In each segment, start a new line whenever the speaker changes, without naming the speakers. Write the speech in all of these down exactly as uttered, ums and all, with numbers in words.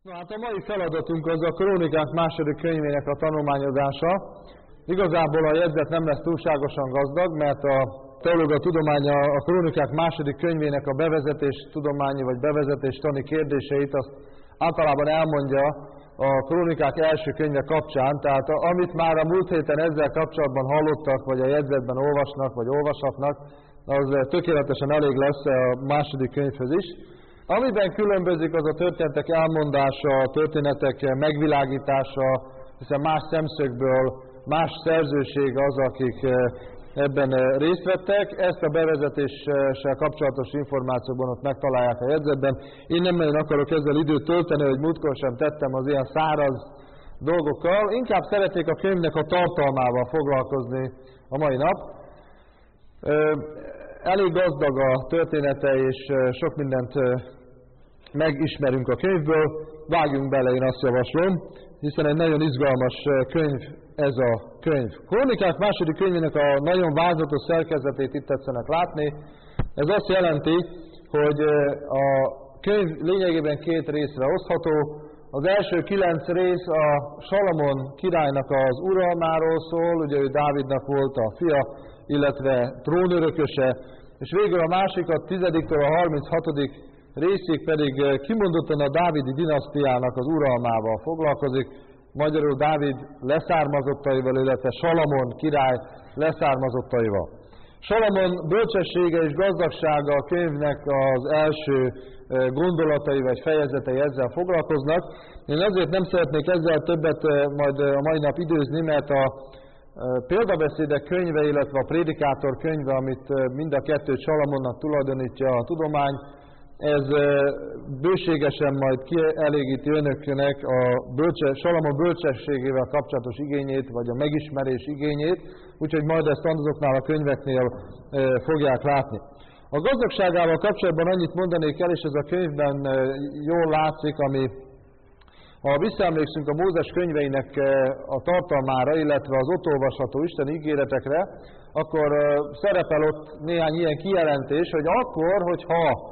Na hát a mai feladatunk az a Krónikák második könyvének a tanulmányozása. Igazából a jegyzet nem lesz túlságosan gazdag, mert a teológia tudománya a Krónikák második könyvének a bevezetés tudományi vagy bevezetés tani kérdéseit azt általában elmondja a Krónikák első könyve kapcsán, tehát amit már a múlt héten ezzel kapcsolatban hallottak, vagy a jegyzetben olvasnak, vagy olvashatnak, az tökéletesen elég lesz a második könyvhöz is. Amiben különbözik, az a történetek elmondása, a történetek megvilágítása, hiszen más szemszögből, más szerzőség az, akik ebben részt vettek. Ezt a bevezetéssel kapcsolatos információban ott megtalálják a jegyzetben. Én nem nagyon akarok ezzel időt tölteni, hogy múltkor sem tettem az ilyen száraz dolgokkal. Inkább szeretnék a könyvnek a tartalmával foglalkozni a mai nap. Elég gazdag a története, és sok mindent megismerünk a könyvből. Vágjunk bele, én azt javaslom, hiszen egy nagyon izgalmas könyv ez a könyv. Krónikák második könyvének a nagyon vázatos szerkezetét itt tetszenek látni. Ez azt jelenti, hogy a könyv lényegében két részre osztható. Az első kilenc rész a Salamon királynak az uralmáról szól, ugye ő Dávidnak volt a fia, illetve trónörököse, és végül a másik, a tizediktől a harminchatodik részig pedig kimondottan a dávidi dinasztiának az uralmával foglalkozik, magyarul Dávid leszármazottaival, illetve Salamon király leszármazottaival. Salamon bölcsessége és gazdagsága a könyvnek az első gondolatai vagy fejezetei ezzel foglalkoznak. Én azért nem szeretnék ezzel többet majd a mai nap időzni, mert a példabeszédek könyve, illetve a prédikátor könyve, amit mind a kettőt Salamonnak tulajdonítja a tudomány, ez bőségesen majd kielégíti önöknek a bölcse, Salamon bölcsességével kapcsolatos igényét, vagy a megismerés igényét, úgyhogy majd ezt azoknál a könyveknél fogják látni. A gazdagságával kapcsolatban annyit mondanék el, és ez a könyvben jól látszik, ami ha visszaemlékszünk a Mózes könyveinek a tartalmára, illetve az ott olvasható Isten ígéretekre, akkor szerepel ott néhány ilyen kijelentés, hogy akkor, hogyha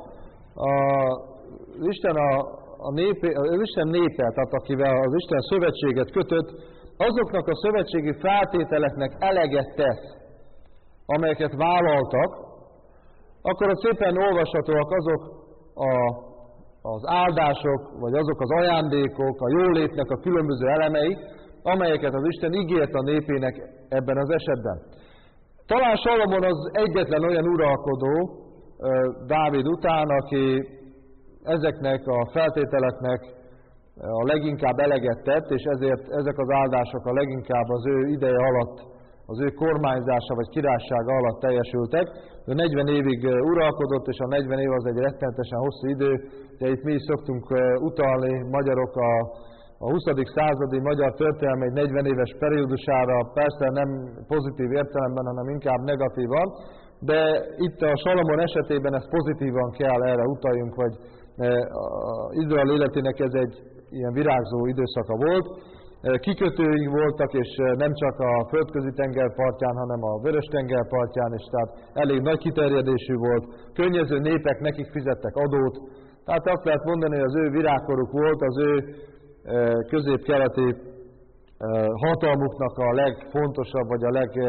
az Isten, a, a népe, az Isten népe, tehát akivel az Isten szövetséget kötött, azoknak a szövetségi feltételeknek eleget tesz, amelyeket vállaltak, akkor ott szépen olvashatóak azok a az áldások, vagy azok az ajándékok, a jólétnek a különböző elemei, amelyeket az Isten ígért a népének ebben az esetben. Talán Salamon az egyetlen olyan uralkodó Dávid után, aki ezeknek a feltételeknek a leginkább eleget tett, és ezért ezek az áldások a leginkább az ő ideje alatt, az ő kormányzása vagy királysága alatt teljesültek. Ő negyven évig uralkodott, és a negyven év az egy rettenetesen hosszú idő. De itt mi is szoktunk utalni, magyarok a, a huszadik századi magyar történelem egy negyven éves periódusára, persze nem pozitív értelemben, hanem inkább negatívan, de itt a Salamon esetében ezt pozitívan kell, erre utaljunk, hogy Izrael életének ez egy ilyen virágzó időszaka volt. Kikötői voltak, és nem csak a földközi tenger partján, hanem a vörös tenger partján is, tehát elég nagy kiterjedésű volt. Könnyező népek nekik fizettek adót, tehát azt lehet mondani, hogy az ő virágkoruk volt, az ő közép-keleti hatalmuknak a legfontosabb, vagy a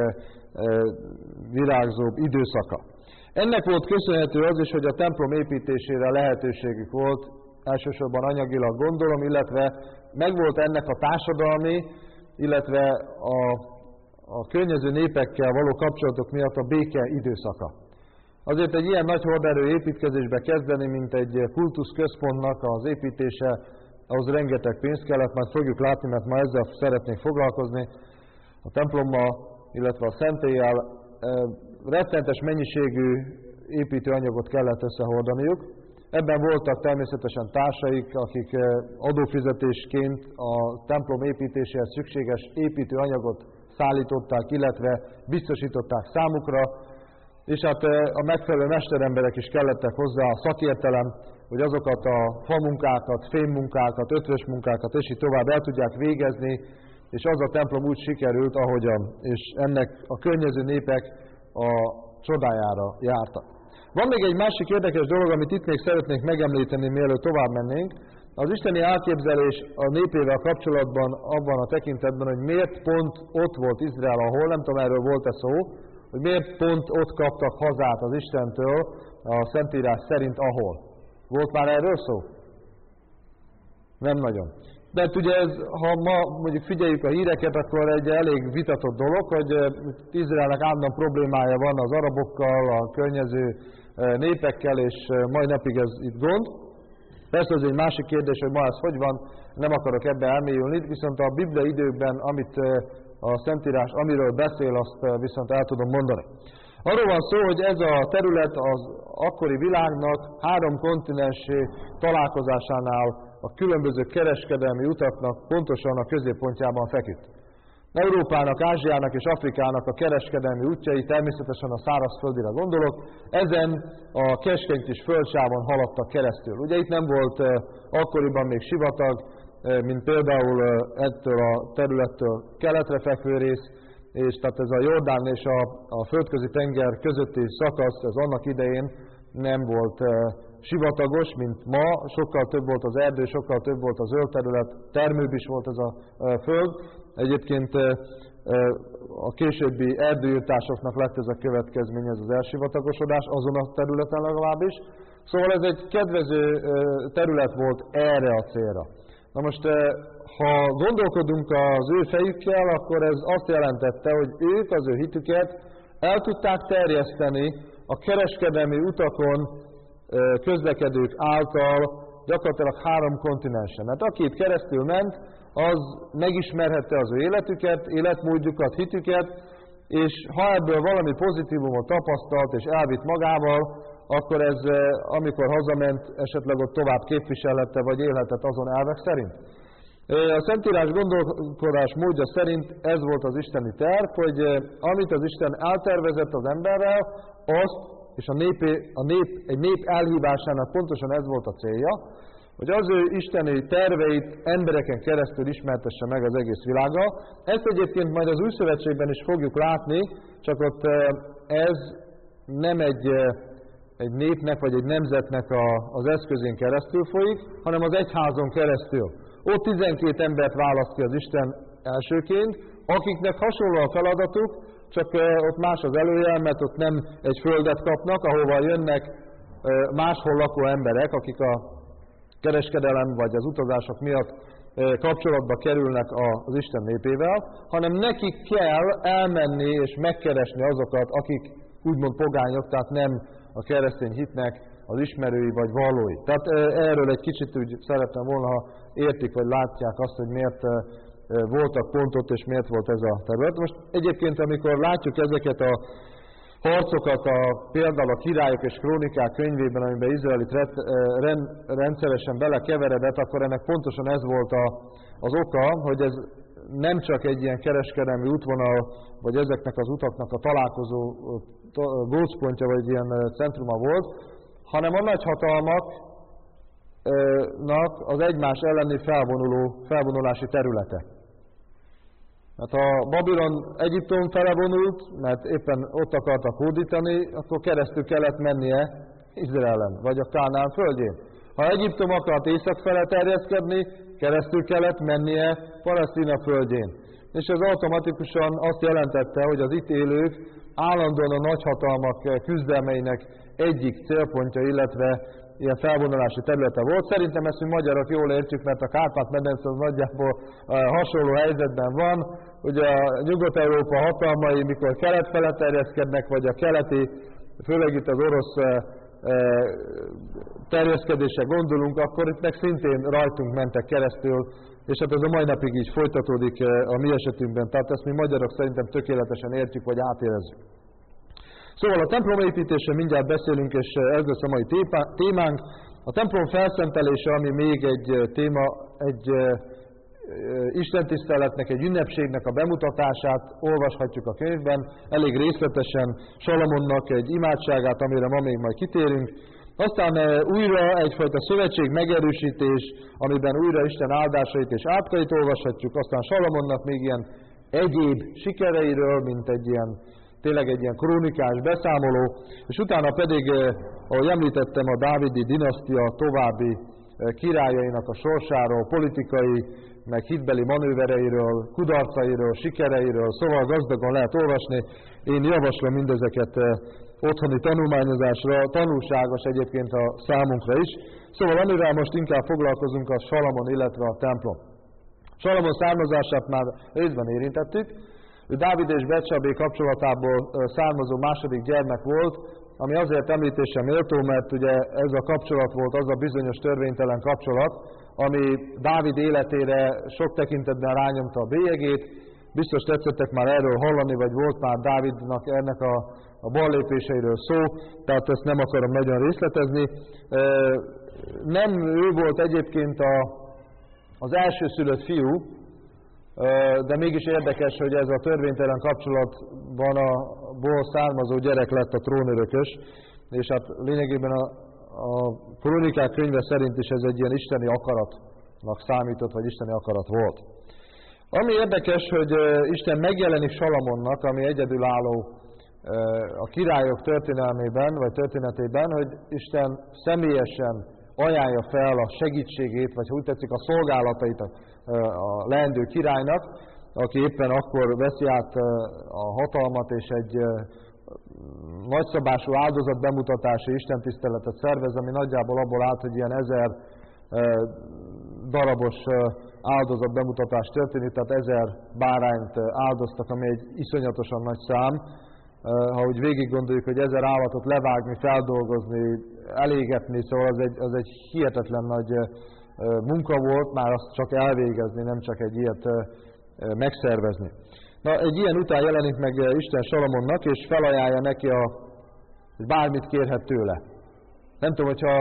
legvirágzóbb időszaka. Ennek volt köszönhető az is, hogy a templom építésére lehetőségük volt, elsősorban anyagilag gondolom, illetve megvolt ennek a társadalmi, illetve a, a környező népekkel való kapcsolatok miatt a béke időszaka. Azért egy ilyen nagy horderő építkezésbe kezdeni, mint egy kultuszközpontnak az építése, ahhoz rengeteg pénz kellett, majd fogjuk látni, mert ma ezzel szeretnék foglalkozni. A templommal, illetve a szentéllyel rettenetes mennyiségű építőanyagot kellett összehordaniuk. Ebben voltak természetesen társaik, akik adófizetésként a templom építéséhez szükséges építőanyagot szállították, illetve biztosították számukra, és hát a megfelelő mesteremberek is kellettek hozzá, a szakértelem, hogy azokat a famunkákat, fémmunkákat, ötvös munkákat, és így tovább el tudják végezni, és az a templom úgy sikerült, ahogyan, és ennek a környező népek a csodájára jártak. Van még egy másik érdekes dolog, amit itt még szeretnék megemlíteni, mielőtt tovább mennénk, Az isteni elképzelés a népével kapcsolatban abban a tekintetben, hogy miért pont ott volt Izrael, ahol, nem tudom, erről volt-e szó, hogy miért pont ott kaptak hazát az Istentől a Szentírás szerint, ahol. Volt már erről szó? Nem nagyon. De hát ugye ez, ha ma mondjuk figyeljük a híreket, akkor egy elég vitatott dolog, hogy Izraelnek állandóan problémája van az arabokkal, a környező népekkel, és mai napig ez itt gond. Persze ez egy másik kérdés, hogy ma ez hogy van, nem akarok ebbe elmélyülni, viszont a Biblia időkben, amit a Szentírás, amiről beszél, azt viszont el tudom mondani. Arról van szó, hogy ez a terület az akkori világnak három kontinensé találkozásánál a különböző kereskedelmi utaknak pontosan a középpontjában feküdt. Európának, Ázsiának és Afrikának a kereskedelmi útjai, természetesen a szárazföldire gondolok, ezen a keskeny kis földsávon haladtak keresztül. Ugye itt nem volt eh, akkoriban még sivatag, eh, mint például eh, ettől a területtől keletre fekvő rész, és tehát ez a Jordán és a, a földközi tenger közötti szakasz, ez annak idején nem volt eh, sivatagos, mint ma, sokkal több volt az erdő, sokkal több volt a zöld terület, termőbb is volt ez a eh, föld. Egyébként a későbbi erdőirtásoknak lett ez a következmény, ez az elsivatagosodás, azon a területen legalábbis. Szóval ez egy kedvező terület volt erre a célra. Na most, ha gondolkodunk az ő fejükkel, akkor ez azt jelentette, hogy ők az ő hitüket el tudták terjeszteni a kereskedelmi utakon közlekedők által gyakorlatilag három kontinensen. Hát aki itt keresztül ment, az megismerhette az ő életüket, életmódjukat, hitüket, és ha ebből valami pozitívumot tapasztalt és elvitt magával, akkor ez, amikor hazament, esetleg ott tovább képviselhette, vagy élhetett azon elvek szerint. A Szentírás gondolkodás módja szerint ez volt az isteni terv, hogy amit az Isten eltervezett az emberrel, azt, és a, népé, a nép, egy nép elhívásának pontosan ez volt a célja, hogy az ő isteni terveit embereken keresztül ismertesse meg az egész világgal. Ezt egyébként majd az Új Szövetségben is fogjuk látni, csak ott ez nem egy, egy népnek vagy egy nemzetnek a, az eszközén keresztül folyik, hanem az egyházon keresztül. Ott tizenkét embert választ ki az Isten elsőként, akiknek hasonló a feladatuk, csak ott más az előjel, mert ott nem egy földet kapnak, ahova jönnek máshol lakó emberek, akik a kereskedelem vagy az utazások miatt kapcsolatba kerülnek az Isten népével, hanem nekik kell elmenni és megkeresni azokat, akik úgymond pogányok, tehát nem a keresztény hitnek az ismerői vagy vallói. Tehát erről egy kicsit úgy szeretném volna, ha értik vagy látják azt, hogy miért voltak pont ott és miért volt ez a terület. Most egyébként, amikor látjuk ezeket a harcokat, a, például a Királyok és Krónikák könyvében, amiben Izrael itt rend, rendszeresen belekeveredett, akkor ennek pontosan ez volt a, az oka, hogy ez nem csak egy ilyen kereskedelmi útvonal, vagy ezeknek az utaknak a találkozó gócpontja, vagy ilyen centruma volt, hanem a nagyhatalmaknak az egymás elleni felvonuló, felvonulási területe. Hát ha Babilon Egyiptom fele vonult, mert éppen ott akartak hódítani, akkor keresztül kellett mennie Izraelen, vagy a Kánán földjén. Ha Egyiptom akart észak fele terjeszkedni, keresztül kellett mennie Palesztina földjén. És ez automatikusan azt jelentette, hogy az itt élők állandóan a nagyhatalmak küzdelmeinek egyik célpontja, illetve ilyen felvonulási területe volt. Szerintem ezt mi magyarok jól értjük, mert a Kárpát-medence az nagyjából hasonló helyzetben van. Ugye a Nyugat-Európa hatalmai, mikor kelet fele terjeszkednek, vagy a keleti, főleg itt az orosz terjeszkedésre gondolunk, akkor itt meg szintén rajtunk mentek keresztül, és hát ez a mai napig így folytatódik a mi esetünkben. Tehát ezt mi magyarok szerintem tökéletesen értjük, vagy átérezzük. Szóval a templom építése mindjárt beszélünk, és ez lesz a mai témánk. A templom felszentelése, ami még egy téma, egy istentiszteletnek, egy ünnepségnek a bemutatását olvashatjuk a könyvben, elég részletesen Salamonnak egy imádságát, amire ma még majd kitérünk. Aztán újra egyfajta szövetség megerősítés, amiben újra Isten áldásait és átkait olvashatjuk, aztán Salamonnak még ilyen egyéb sikereiről, mint egy ilyen tényleg egy ilyen krónikás beszámoló, és utána pedig, ahogy említettem, a dávidi dinasztia további királyainak a sorsáról, politikai, meg hitbeli manővereiről, kudarcairól, sikereiről, szóval gazdagon lehet olvasni. Én javaslom mindezeket otthoni tanulmányozásra, tanulságos egyébként a számunkra is. Szóval amivel most inkább foglalkozunk, az Salamon, illetve a templom. Salamon származását már részben érintettük. Ő Dávid és Betsabé kapcsolatából származó második gyermek volt, ami azért említése méltó, mert ugye ez a kapcsolat volt az a bizonyos törvénytelen kapcsolat, ami Dávid életére sok tekintetben rányomta a bélyegét. Biztos tetszettek már erről hallani, vagy volt már Dávidnak ennek a, a ballépéseiről szó, tehát ezt nem akarom nagyon részletezni. Nem ő volt egyébként a, az elsőszülött fiú, de mégis érdekes, hogy ez a törvénytelen kapcsolatban a ból származó gyerek lett a trónörökös, és hát lényegében a, a Krónikák könyve szerint is ez egy ilyen isteni akaratnak számított, vagy isteni akarat volt. Ami érdekes, hogy Isten megjelenik Salamonnak, ami egyedülálló a királyok történelmében, vagy történetében, hogy Isten személyesen ajánlja fel a segítségét, vagy úgy tetszik a szolgálatait a, a leendő királynak, aki éppen akkor veszi át a hatalmat, és egy nagyszabású áldozatbemutatási istentiszteletet szervez, ami nagyjából abból állt, hogy ilyen ezer darabos áldozatbemutatás történik, tehát ezer bárányt áldoztak, ami egy iszonyatosan nagy szám. Ha úgy végig gondoljuk, hogy ezer állatot levágni, feldolgozni, elégetni, szóval az egy, az egy hihetetlen nagy munka volt, már azt csak elvégezni, nem csak egy ilyet megszervezni. Na, egy ilyen után jelenik meg Isten Salamonnak, és felajánlja neki, a, hogy bármit kérhet tőle. Nem tudom, hogyha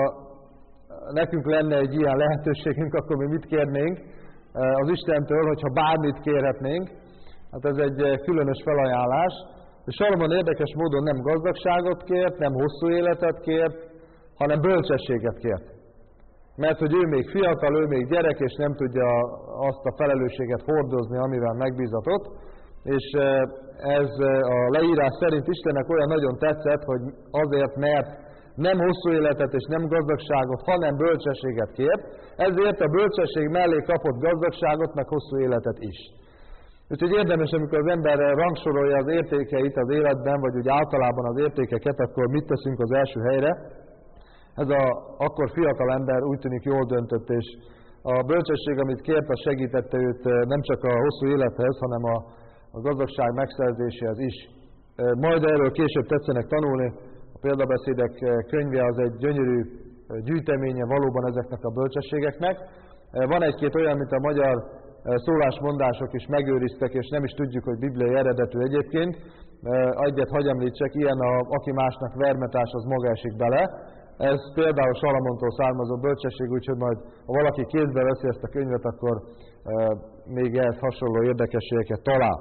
nekünk lenne egy ilyen lehetőségünk, akkor mi mit kérnénk az Istentől, hogyha bármit kérhetnénk. Hát ez egy különös felajánlás. És Salamon érdekes módon nem gazdagságot kért, nem hosszú életet kért, hanem bölcsességet kért. Mert hogy ő még fiatal, ő még gyerek, és nem tudja azt a felelősséget hordozni, amivel megbízatott. És ez a leírás szerint Istennek olyan nagyon tetszett, hogy azért, mert nem hosszú életet és nem gazdagságot, hanem bölcsességet kért, ezért a bölcsesség mellé kapott gazdagságot, meg hosszú életet is. Úgyhogy érdemes, amikor az ember rangsorolja az értékeit az életben, vagy úgy általában az értékeket, akkor mit teszünk az első helyre? Ez a akkor fiatal ember úgy tűnik jól döntött, és a bölcsesség, amit kért, az segítette őt nem csak a hosszú élethez, hanem a, a gazdagság megszerzéséhez is. Majd erről később tetszenek tanulni. A példabeszédek könyve az egy gyönyörű gyűjteménye valóban ezeknek a bölcsességeknek. Van egy-két olyan, mint a magyar szólásmondások is megőriztek, és nem is tudjuk, hogy bibliai eredetű egyébként. Egyet hagy említsek, ilyen a aki másnak vermetás, az maga esik bele. Ez például Salamontól származó bölcsesség, úgyhogy majd, ha valaki kézbe veszi ezt a könyvet, akkor e, még ehhez hasonló érdekességeket talál.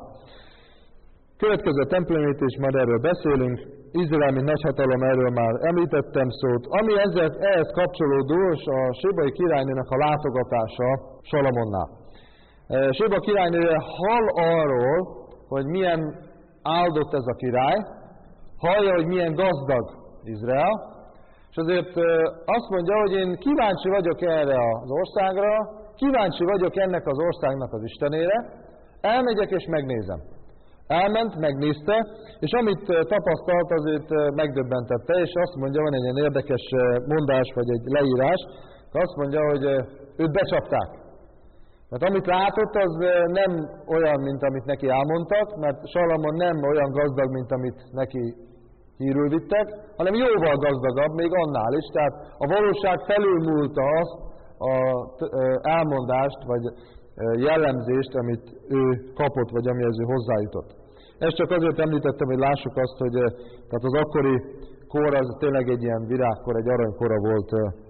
Következő templomépítés, majd erről beszélünk. Izrael, mint nagyhatalom, erről már említettem szót. Ami ezzel, ehhez kapcsolódó, a sébai királynőnek a látogatása Salamonnál. E, Séba királynője hall arról, hogy milyen áldott ez a király, hallja, hogy milyen gazdag Izrael, és azért azt mondja, hogy én kíváncsi vagyok erre az országra, kíváncsi vagyok ennek az országnak az Istenére, elmegyek és megnézem. Elment, megnézte, és amit tapasztalt, az őt megdöbbentette, és azt mondja, van egy ilyen érdekes mondás, vagy egy leírás, azt mondja, hogy őt becsapták. Mert amit látott, az nem olyan, mint amit neki elmondtak, mert Salamon nem olyan gazdag, mint amit neki hírül vittek, hanem jóval gazdagabb, még annál is. Tehát a valóság felülmúlta azt az elmondást, vagy jellemzést, amit ő kapott, vagy amihez ő hozzájutott. Ezt csak azért említettem, hogy lássuk azt, hogy tehát az akkori kor az tényleg egy ilyen virágkor, egy aranykora volt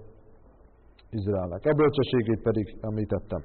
Izraelnek. A bölcsességét pedig említettem.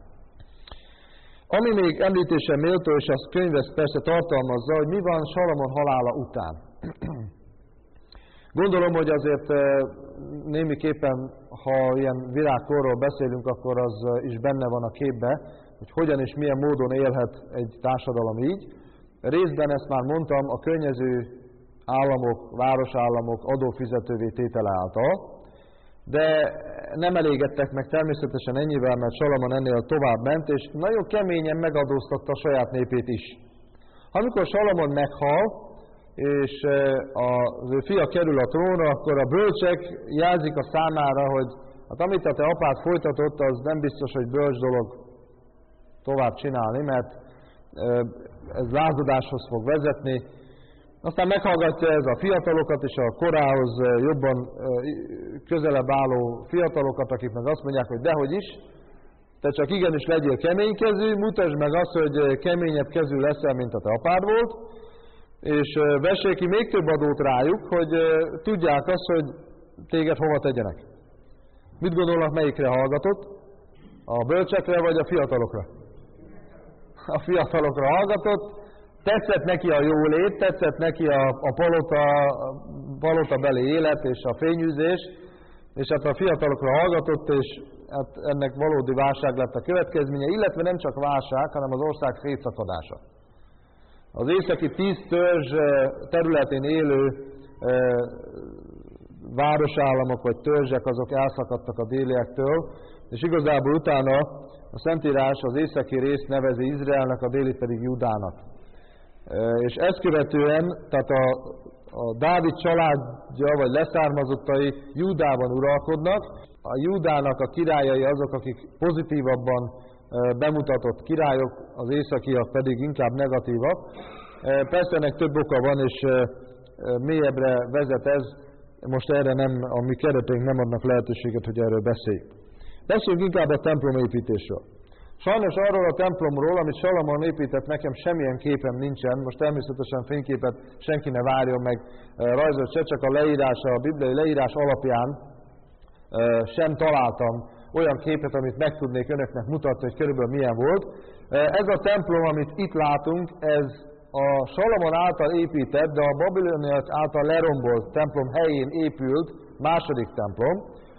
Ami még említése méltó, és azt könyvez persze tartalmazza, hogy mi van Salamon halála után. Gondolom, hogy azért némiképpen, ha ilyen virágkorról beszélünk, akkor az is benne van a képbe, hogy hogyan és milyen módon élhet egy társadalom így. Részben ezt már mondtam, a környező államok, városállamok adófizetővé tétele által. De nem elégedtek meg természetesen ennyivel, mert Salamon ennél tovább ment, és nagyon keményen megadóztatta a saját népét is. Amikor Salamon meghal, és az ő fia kerül a trónra, akkor a bölcsek jelzik a számára, hogy hát amit a te apád folytatott, az nem biztos, hogy bölcs dolog tovább csinálni, mert ez lázadáshoz fog vezetni. Aztán meghallgatja ez a fiatalokat, és a korához jobban közelebb álló fiatalokat, akik meg azt mondják, hogy dehogy is, te csak igenis legyél keménykezű, mutasd meg azt, hogy keményebb kezű leszel, mint a te apád volt, és vessél ki még több adót rájuk, hogy tudják azt, hogy téged hova tegyenek. Mit gondolnak, melyikre hallgatott? A bölcsekre vagy a fiatalokra? A fiatalokra hallgatott, tetszett neki a jólét, tetszett neki a, a palota, palota beli élet és a fényűzés, és hát a fiatalokra hallgatott, és hát ennek valódi válság lett a következménye, illetve nem csak válság, hanem az ország szétszakadása. Az északi tíz törzs területén élő városállamok vagy törzsek, azok elszakadtak a déliektől, és igazából utána a Szentírás az északi részt nevezi Izraelnek, a déli pedig Judának. És ezt követően, tehát a, a Dávid családja, vagy leszármazottai Júdában uralkodnak. A Júdának a királyai azok, akik pozitívabban bemutatott királyok, az északiak pedig inkább negatívak. Persze ennek több oka van, és mélyebbre vezet ez, most erre nem, a mi kereteink nem adnak lehetőséget, hogy erről beszéljünk. Beszéljünk inkább a templomépítésről. Sajnos arról a templomról, amit Salamon épített, nekem semmilyen képem nincsen, most természetesen fényképet senki ne várjon meg, rajzolt se, csak a leírás, a bibliai leírás alapján sem találtam olyan képet, amit meg tudnék önöknek mutatni, hogy körülbelül milyen volt. Ez a templom, amit itt látunk, ez a Salamon által épített, de a babiloniak által lerombolt templom helyén épült második templom,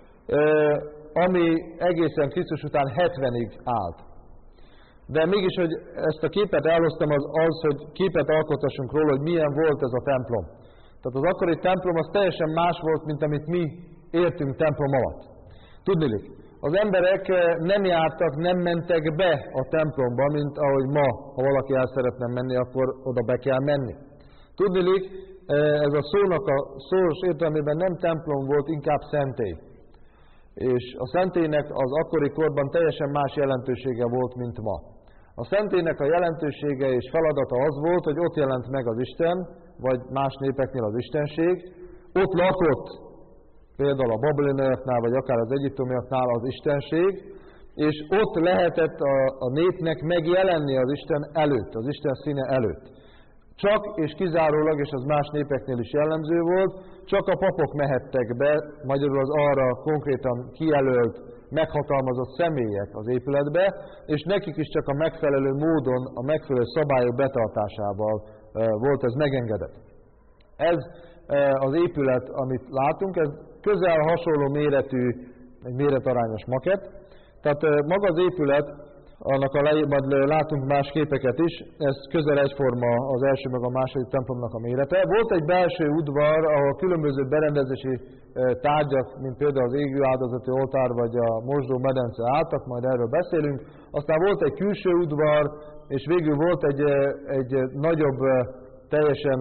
ami egészen Krisztus után hetvenig állt. De mégis, hogy ezt a képet elhoztam, az az, hogy képet alkotassunk róla, hogy milyen volt ez a templom. Tehát az akkori templom az teljesen más volt, mint amit mi értünk templom alatt. Tudniillik, az emberek nem jártak, nem mentek be a templomba, mint ahogy ma, ha valaki el szeretne menni, akkor oda be kell menni. Tudniillik, ez a szónak a szoros értelmében nem templom volt, inkább szentély. És a szentélynek az akkori korban teljesen más jelentősége volt, mint ma. A szentélynek a jelentősége és feladata az volt, hogy ott jelent meg az Isten, vagy más népeknél az Istenség, ott lakott például a babiloniaknál, vagy akár az egyiptomiaknál az Istenség, és ott lehetett a, a népnek megjelenni az Isten előtt, az Isten színe előtt. Csak és kizárólag, és az más népeknél is jellemző volt, csak a papok mehettek be, magyarul az arra konkrétan kijelölt, meghatalmazott személyek az épületbe, és nekik is csak a megfelelő módon, a megfelelő szabályok betartásával volt ez megengedett. Ez az épület, amit látunk, ez közel hasonló méretű, egy méretarányos makett. Tehát maga az épület, annak a le, majd látunk más képeket is, ez közel egyforma az első meg a második templomnak a mérete. Volt egy belső udvar, ahol különböző berendezési tárgyak, mint például az égő áldozati oltár vagy a mosdó medence álltak, majd erről beszélünk. Aztán volt egy külső udvar, és végül volt egy, egy nagyobb, teljesen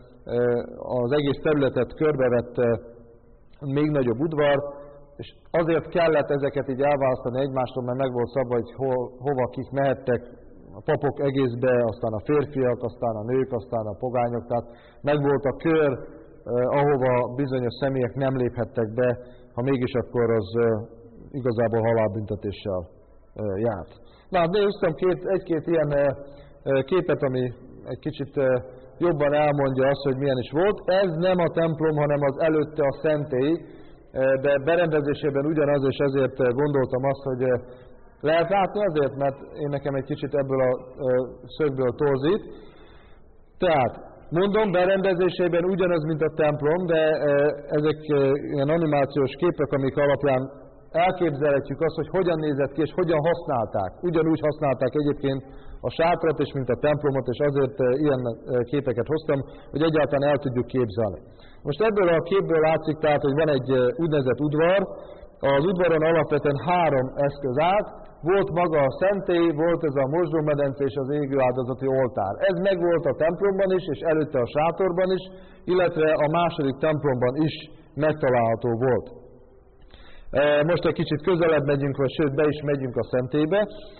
az egész területet körbevett még nagyobb udvar, és azért kellett ezeket így elválasztani egymástól, mert meg volt szabva, hogy ho, hova kik mehettek, a papok egészbe, aztán a férfiak, aztán a nők, aztán a pogányok, tehát meg volt a kör, eh, ahova bizonyos személyek nem léphettek be, ha mégis akkor az eh, igazából halálbüntetéssel eh, járt. Na, hát néztem két, egy-két ilyen eh, képet, ami egy kicsit eh, jobban elmondja azt, hogy milyen is volt. Ez nem a templom, hanem az előtte a szentély, de berendezésében ugyanaz, és ezért gondoltam azt, hogy lehet látni azért, mert én nekem egy kicsit ebből a szögből torzít. Tehát, mondom, berendezésében ugyanaz, mint a templom, de ezek ilyen animációs képek, amik alapján elképzelhetjük azt, hogy hogyan nézett ki és hogyan használták. Ugyanúgy használták egyébként a sátrat és mint a templomot, és azért ilyen képeket hoztam, hogy egyáltalán el tudjuk képzelni. Most ebből a képből látszik tehát, hogy van egy úgynevezett udvar. Az udvaron alapvetően három eszköz állt. Volt maga a szentély, volt ez a mosdómedence és az égő áldozati oltár. Ez megvolt a templomban is, és előtte a sátorban is, illetve a második templomban is megtalálható volt. Most egy kicsit közelebb megyünk, vagy sőt be is megyünk a szentélybe.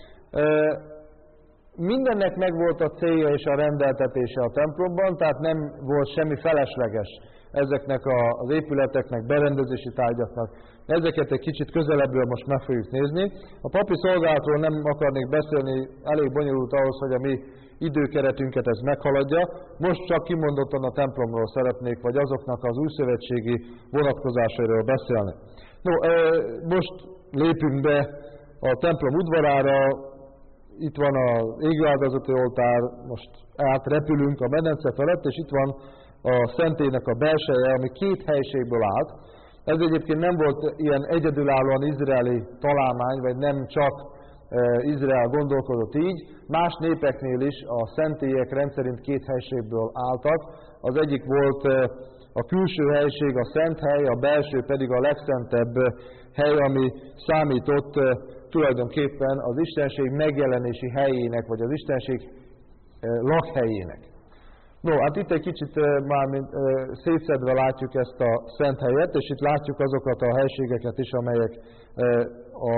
Mindennek megvolt a célja és a rendeltetése a templomban, tehát nem volt semmi felesleges ezeknek az épületeknek, berendezési tárgyaknak. Ezeket egy kicsit közelebbről most meg fogjuk nézni. A papi szolgálatról nem akarnék beszélni, elég bonyolult ahhoz, hogy a mi időkeretünket ez meghaladja. Most csak kimondottan a templomról szeretnék, vagy azoknak az újszövetségi vonatkozásairól beszélni. No, most lépünk be a templom udvarára, itt van az égőáldozati oltár, most átrepülünk a medence felett, és itt van a szentélynek a belseje, ami két helységből állt. Ez egyébként nem volt ilyen egyedülállóan izraeli találmány, vagy nem csak e, Izrael gondolkodott így. Más népeknél is a szentélyek rendszerint két helységből álltak. Az egyik volt e, a külső helység, a szent hely, a belső pedig a legszentebb hely, ami számított e, tulajdonképpen az istenség megjelenési helyének, vagy az istenség e, lakhelyének. No, hát itt egy kicsit már mint, szétszedve látjuk ezt a szent helyet, és itt látjuk azokat a helységeket is, amelyek, a,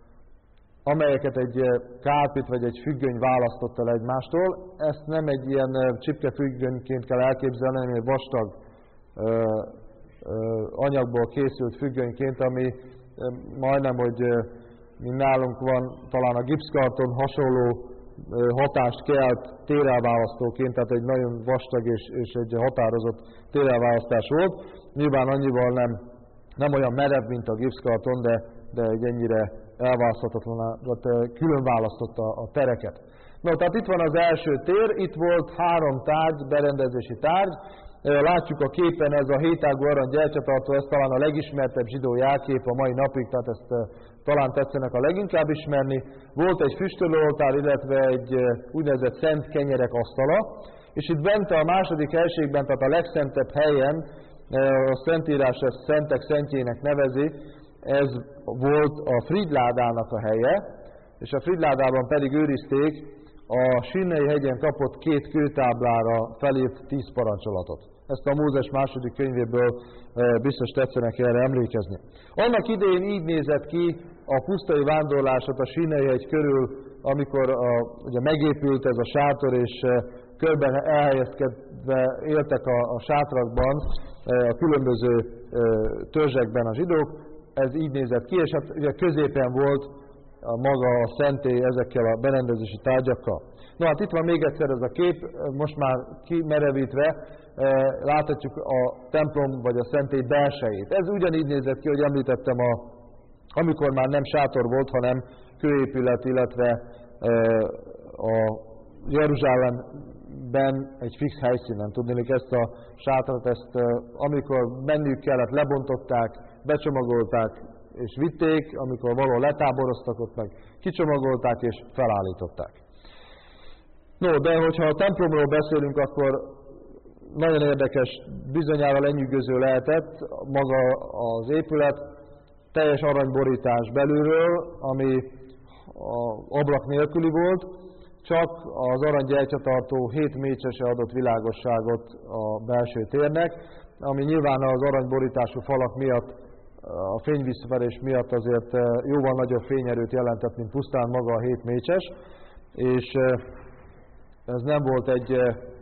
amelyeket egy kárpit vagy egy függöny választott el egymástól. Ezt nem egy ilyen csipke függönyként kell elképzelni, hanem egy vastag ö, ö, anyagból készült függönyként, ami majdnem, hogy mint nálunk van talán a gipszkarton hasonló hatást kelt térelválasztóként, tehát egy nagyon vastag és, és egy határozott térelválasztás volt. Nyilván annyival nem, nem olyan merev, mint a gipszkarton, de, de egy ennyire elválaszthatatlan, külön választotta a tereket. No, tehát itt van az első tér, itt volt három tárgy, berendezési tárgy. Látjuk a képen, ez a hétágú arany gyertyatartó, ez talán a legismertebb zsidó jelkép a mai napig, tehát ezt talán tetszenek a leginkább ismerni. Volt egy füstölőoltár, illetve egy úgynevezett szent kenyerek asztala, és itt bent a második helységben, tehát a legszentebb helyen, a Szentírás ezt szentek szentjének nevezi, ez volt a Fridládának a helye, és a Fridládában pedig őrizték a Sinnei hegyen kapott két kőtáblára felírt tíz parancsolatot. Ezt a Mózes második könyvéből biztos tetszenek erre emlékezni. Annak idején így nézett ki a pusztai vándorlásot a Sinnei hegy körül, amikor a, ugye megépült ez a sátor, és körben elhelyezkedve éltek a, a sátrakban, a különböző törzsekben a zsidók. Ez így nézett ki, és hát ugye középen volt a maga a szentély ezekkel a berendezési tárgyakkal. No, hát itt van még egyszer ez a kép, most már kimerevítve, láthatjuk a templom vagy a szentély belsejét. Ez ugyanígy nézett ki, hogy említettem, a, amikor már nem sátor volt, hanem kőépület, illetve a Jeruzsálemben egy fix helyszínen. Tudnék, ezt a sátrat, ezt amikor menniük kellett, lebontották, becsomagolták, és vitték, amikor valahol letáboroztak, ott meg kicsomagolták és felállították. No, de hogyha a templomról beszélünk, akkor nagyon érdekes, bizonyára lenyűgöző lehetett maga az épület, teljes aranyborítás belülről, ami a ablak nélküli volt, csak az aranygyertyatartó hét mécsese adott világosságot a belső térnek, ami nyilván az aranyborítású falak miatt, a fényvisszaverés miatt azért jóval nagyobb fényerőt jelentett, mint pusztán maga a hét mécses, és ez nem volt egy,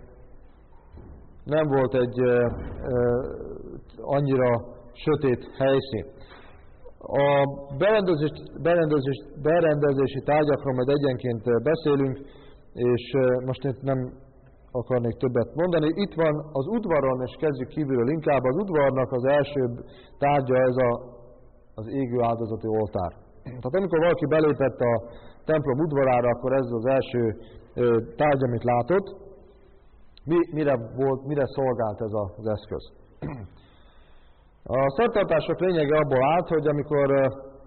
nem volt egy annyira sötét helyszín. A berendezés, berendezés, berendezési tárgyakról majd egyenként beszélünk, és most itt nem akarnék többet mondani. Itt van az udvaron, és kezdjük kívülről inkább, az udvarnak az első tárgya ez a, az égő áldozati oltár. Tehát amikor valaki belépett a templom udvarára, akkor ez az első tárgy, amit látott. Mi, mire, volt, mire szolgált ez az eszköz? A szenttartások lényege abból állt, hogy amikor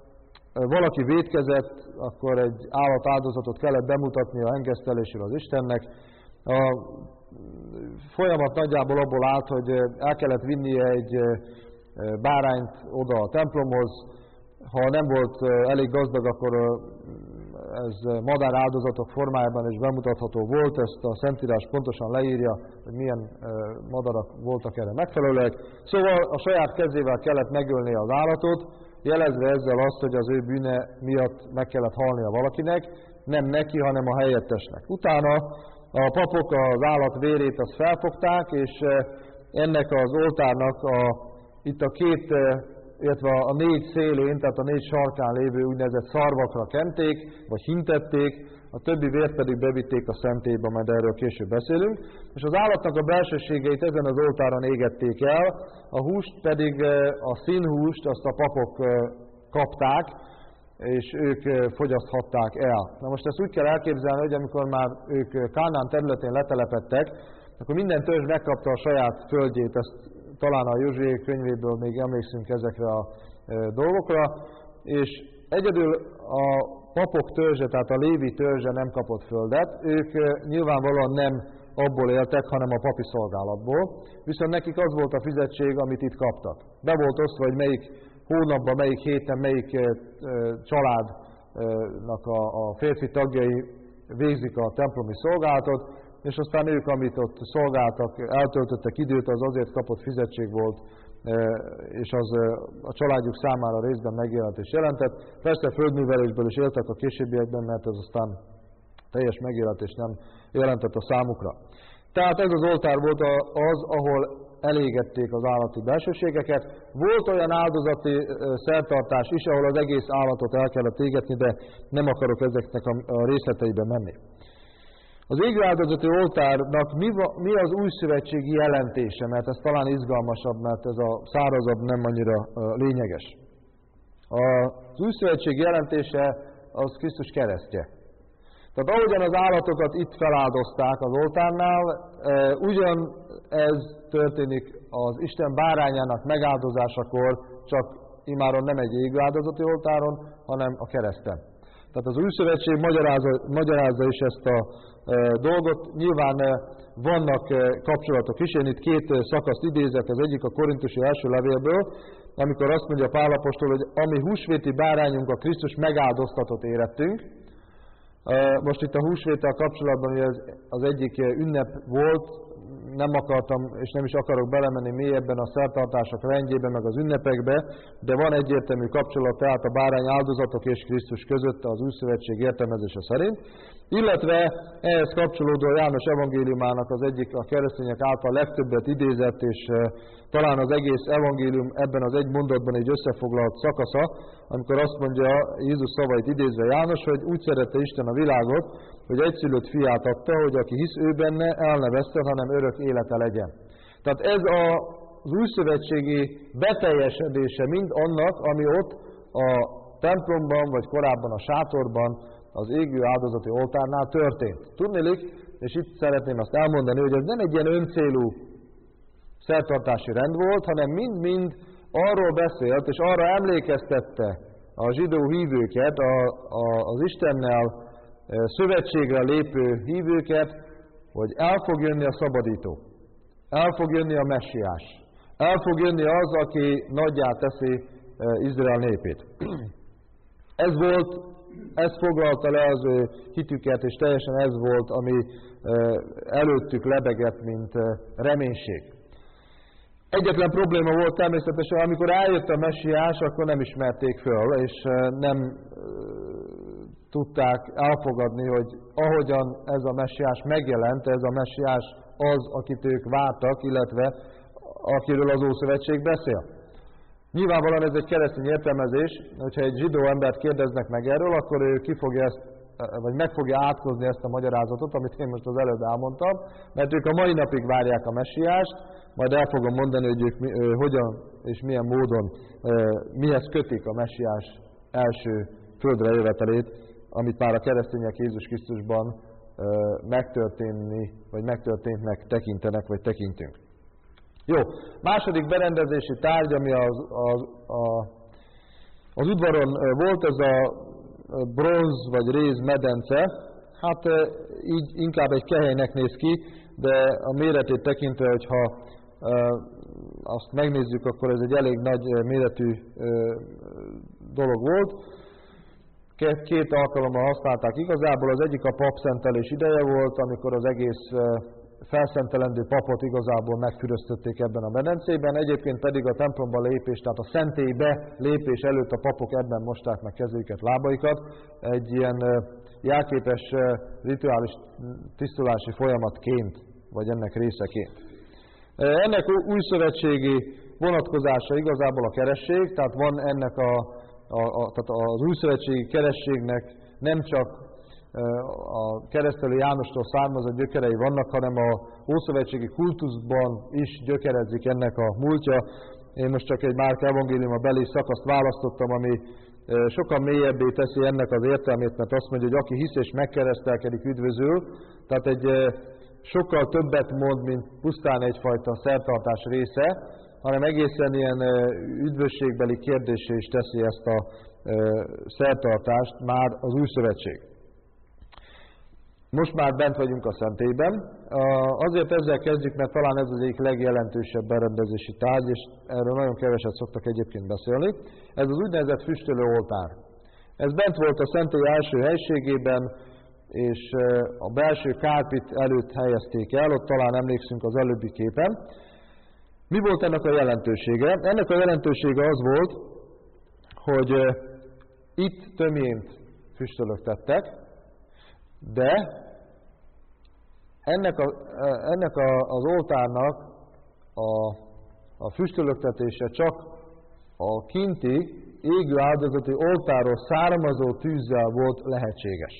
valaki vétkezett, akkor egy állatáldozatot kellett bemutatni a engesztelésről az Istennek. A folyamat nagyjából abból állt, hogy el kellett vinnie egy bárányt oda a templomhoz. Ha nem volt elég gazdag, akkor ez madáráldozatok formájában is bemutatható volt. Ezt a Szentírás pontosan leírja, hogy milyen madarak voltak erre megfelelőek. Szóval a saját kezével kellett megölni az állatot, jelezve ezzel azt, hogy az ő bűne miatt meg kellett halnia valakinek, nem neki, hanem a helyettesnek. Utána a papok az állat vérét azt felfogták, és ennek az oltárnak a, itt a két, illetve a négy szélén, tehát a négy sarkán lévő úgynevezett szarvakra kenték, vagy hintették, a többi vért pedig bevitték a szentélybe, majd erről később beszélünk, és az állatnak a belsőségeit ezen az oltáron égették el, a húst pedig, a színhúst, azt a papok kapták, és ők fogyaszthatták el. Na most ezt úgy kell elképzelni, hogy amikor már ők Kánaán területén letelepedtek, akkor minden törzs megkapta a saját földjét, ezt talán a Józsué könyvéből még emlékszünk ezekre a dolgokra, és egyedül a papok törzse, tehát a Lévi törzse nem kapott földet, ők nyilvánvalóan nem abból éltek, hanem a papi szolgálatból, viszont nekik az volt a fizetség, amit itt kaptak. Be volt osztva, hogy melyik hónapban, melyik héten, melyik családnak a, a férfi tagjai végzik a templomi szolgálatot, és aztán ők, amit ott szolgáltak, eltöltöttek időt, az azért kapott fizetség volt, és az a családjuk számára részben megélhetés jelentett. Persze földművelésből is éltek a későbbiekben, mert ez aztán teljes megélhetés nem jelentett a számukra. Tehát ez az oltár volt az, ahol elégették az állati belsőségeket. Volt olyan áldozati szertartás is, ahol az egész állatot el kellett égetni, de nem akarok ezeknek a részleteibe menni. Az égőáldozati oltárnak mi, mi az újszövetségi jelentése, mert ez talán izgalmasabb, mert ez a szárazabb nem annyira lényeges. Az újszövetség jelentése az Krisztus keresztje. Tehát ahogyan az állatokat itt feláldozták az oltárnál, ugyan ez történik az Isten bárányának megáldozásakor, csak imáron nem egy égőáldozati oltáron, hanem a kereszten. Tehát az újszövetség magyarázza, magyarázza is ezt a e, dolgot. Nyilván e, vannak e, kapcsolatok is. Én itt két e, szakaszt idézek, az egyik a korintusi első levélből, amikor azt mondja Pál apostol, hogy ami húsvéti bárányunk a Krisztus megáldoztatott érettünk. E, most itt a húsvéttel kapcsolatban ez az egyik ünnep volt, nem akartam, és nem is akarok belemenni mélyebben a szertartások rendjébe, meg az ünnepekbe, de van egyértelmű kapcsolat tehát a bárány áldozatok és Krisztus között az újszövetség értelmezése szerint, illetve ehhez kapcsolódó János evangéliumának az egyik a keresztények által legtöbbet idézett, és talán az egész evangélium ebben az egy mondatban egy összefoglalt szakasza, amikor azt mondja Jézus szavait idézve János, hogy úgy szerette Isten a világot, hogy egyszülött fiát adta, hogy aki hisz ő benne, el ne vesszen, hanem örök élete legyen. Tehát ez az újszövetségi beteljesedése mind annak, ami ott a templomban, vagy korábban a sátorban, az égő áldozati oltárnál történt. Tudniillik, és itt szeretném azt elmondani, hogy ez nem egy ilyen öncélú szertartási rend volt, hanem mind-mind arról beszélt, és arra emlékeztette a zsidó hívőket, a, a, az Istennel szövetségre lépő hívőket, hogy el fog jönni a szabadító, el fog jönni a messiás, el fog jönni az, aki nagyjá teszi Izrael népét. Ez volt, ez foglalta le az ő hitüket, és teljesen ez volt, ami előttük lebegett, mint reménység. Egyetlen probléma volt természetesen, amikor eljött a messiás, akkor nem ismerték föl, és nem tudták elfogadni, hogy ahogyan ez a messiás megjelent, ez a messiás az, akit ők vártak, illetve akiről az Ószövetség beszél. Nyilvánvalóan ez egy keresztény értelmezés, hogyha egy zsidó embert kérdeznek meg erről, akkor ő ki fogja ezt, vagy meg fogja átkozni ezt a magyarázatot, amit én most az előbb elmondtam, mert ők a mai napig várják a messiást, majd el fogom mondani, hogy ők hogyan és milyen módon, mihez kötik a messiás első földre jövetelét, amit már a keresztények Jézus Krisztusban megtörténni, vagy megtörténtnek tekintenek, vagy tekintünk. Jó, második berendezési tárgy, ami az, az, a Az udvaron volt ez a bronz vagy réz medence, hát így inkább egy kehelynek néz ki, de a méretét tekintve, hogyha azt megnézzük, akkor ez egy elég nagy méretű dolog volt. Két alkalommal használták igazából, az egyik a papszentelés ideje volt, amikor az egész felszentelendő papot igazából megfüröztötték ebben a medencében, egyébként pedig a templomba lépés, tehát a szentélybe lépés előtt a papok ebben mosták meg kezüket, lábaikat, egy ilyen jelképes rituális tisztulási folyamatként, vagy ennek részeként. Ennek újszövetségi vonatkozása igazából a keresség, tehát van ennek a, a, a tehát az újszövetségi kerességnek nem csak a keresztelő Jánostól származó gyökerei vannak, hanem a ószövetségi kultuszban is gyökeredzik ennek a múltja. Én most csak egy Márk evangéliuma beli szakaszt választottam, ami sokkal mélyebbé teszi ennek az értelmét, mert azt mondja, hogy aki hisz és megkeresztelkedik, üdvözül. Tehát egy sokkal többet mond, mint pusztán egyfajta szertartás része, hanem egészen ilyen üdvösségbeli kérdéssé is teszi ezt a szertartást már az új szövetség. Most már bent vagyunk a szentélyben. Azért ezzel kezdjük, mert talán ez az egyik legjelentősebb berendezési tárgy, és erről nagyon keveset szoktak egyébként beszélni. Ez az úgynevezett füstölő oltár. Ez bent volt a szentély első helységében, és a belső kárpit előtt helyezték el, ott talán emlékszünk az előbbi képen. Mi volt ennek a jelentősége? Ennek a jelentősége az volt, hogy itt töményt füstölögtettek, de ennek, a, ennek a, az oltárnak a, a füstölögtetése csak a kinti égő áldozati oltáról származó tűzzel volt lehetséges.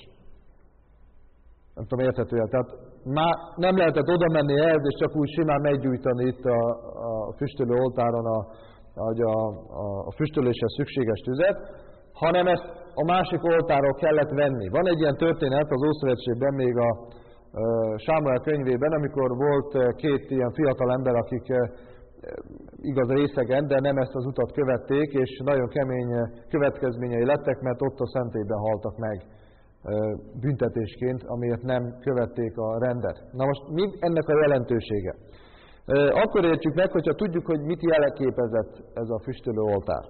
Nem tudom, érthetően. Tehát már nem lehetett oda menni ehhez, és csak úgy simán meggyújtani itt a, a füstölő oltáron a, a, a, a füstöléshez szükséges tüzet, hanem ezt a másik oltáról kellett venni. Van egy ilyen történet az Ószövetségben, még a Sámuel könyvében, amikor volt két ilyen fiatal ember, akik igaz részegen, de nem ezt az utat követték, és nagyon kemény következményei lettek, mert ott a szentélyben haltak meg büntetésként, amiért nem követték a rendet. Na most mi ennek a jelentősége? Akkor értjük meg, hogyha tudjuk, hogy mit jelképezett ez a füstölő oltár.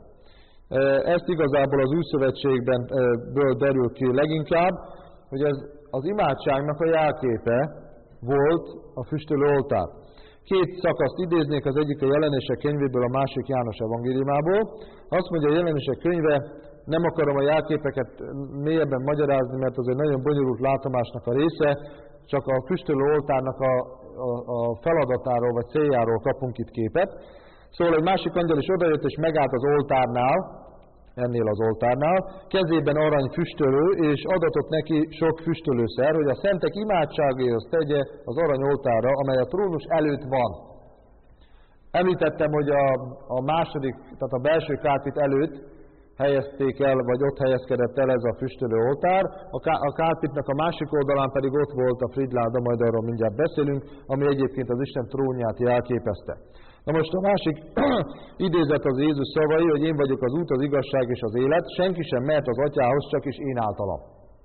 Ezt igazából az új szövetségben derül ki leginkább, hogy ez az imádságnak a jelképe volt a füstölő oltár. Két szakaszt idéznék, az egyik a Jelenések könyvéből, a másik János evangéliumából. Azt mondja a Jelenések könyve, nem akarom a jelképeket mélyebben magyarázni, mert az egy nagyon bonyolult látomásnak a része, csak a füstölő oltárnak a, a, a feladatáról vagy céljáról kapunk itt képet. Szóval egy másik angyal is odajött és megállt az oltárnál, ennél az oltárnál, kezében arany füstölő, és adatott neki sok füstölőszer, hogy a szentek imádságéhoz tegye az arany oltárra, amely a trónus előtt van. Említettem, hogy a, a második, tehát a belső kárpit előtt helyezték el, vagy ott helyezkedett el ez a füstölő oltár, a, ká, a kárpitnak a másik oldalán pedig ott volt a frigyláda, majd arról mindjárt beszélünk, ami egyébként az Isten trónját jelképezte. Na most a másik idézet az Jézus szavai, hogy én vagyok az út, az igazság és az élet, senki sem mehet az atyához, csak is én általam.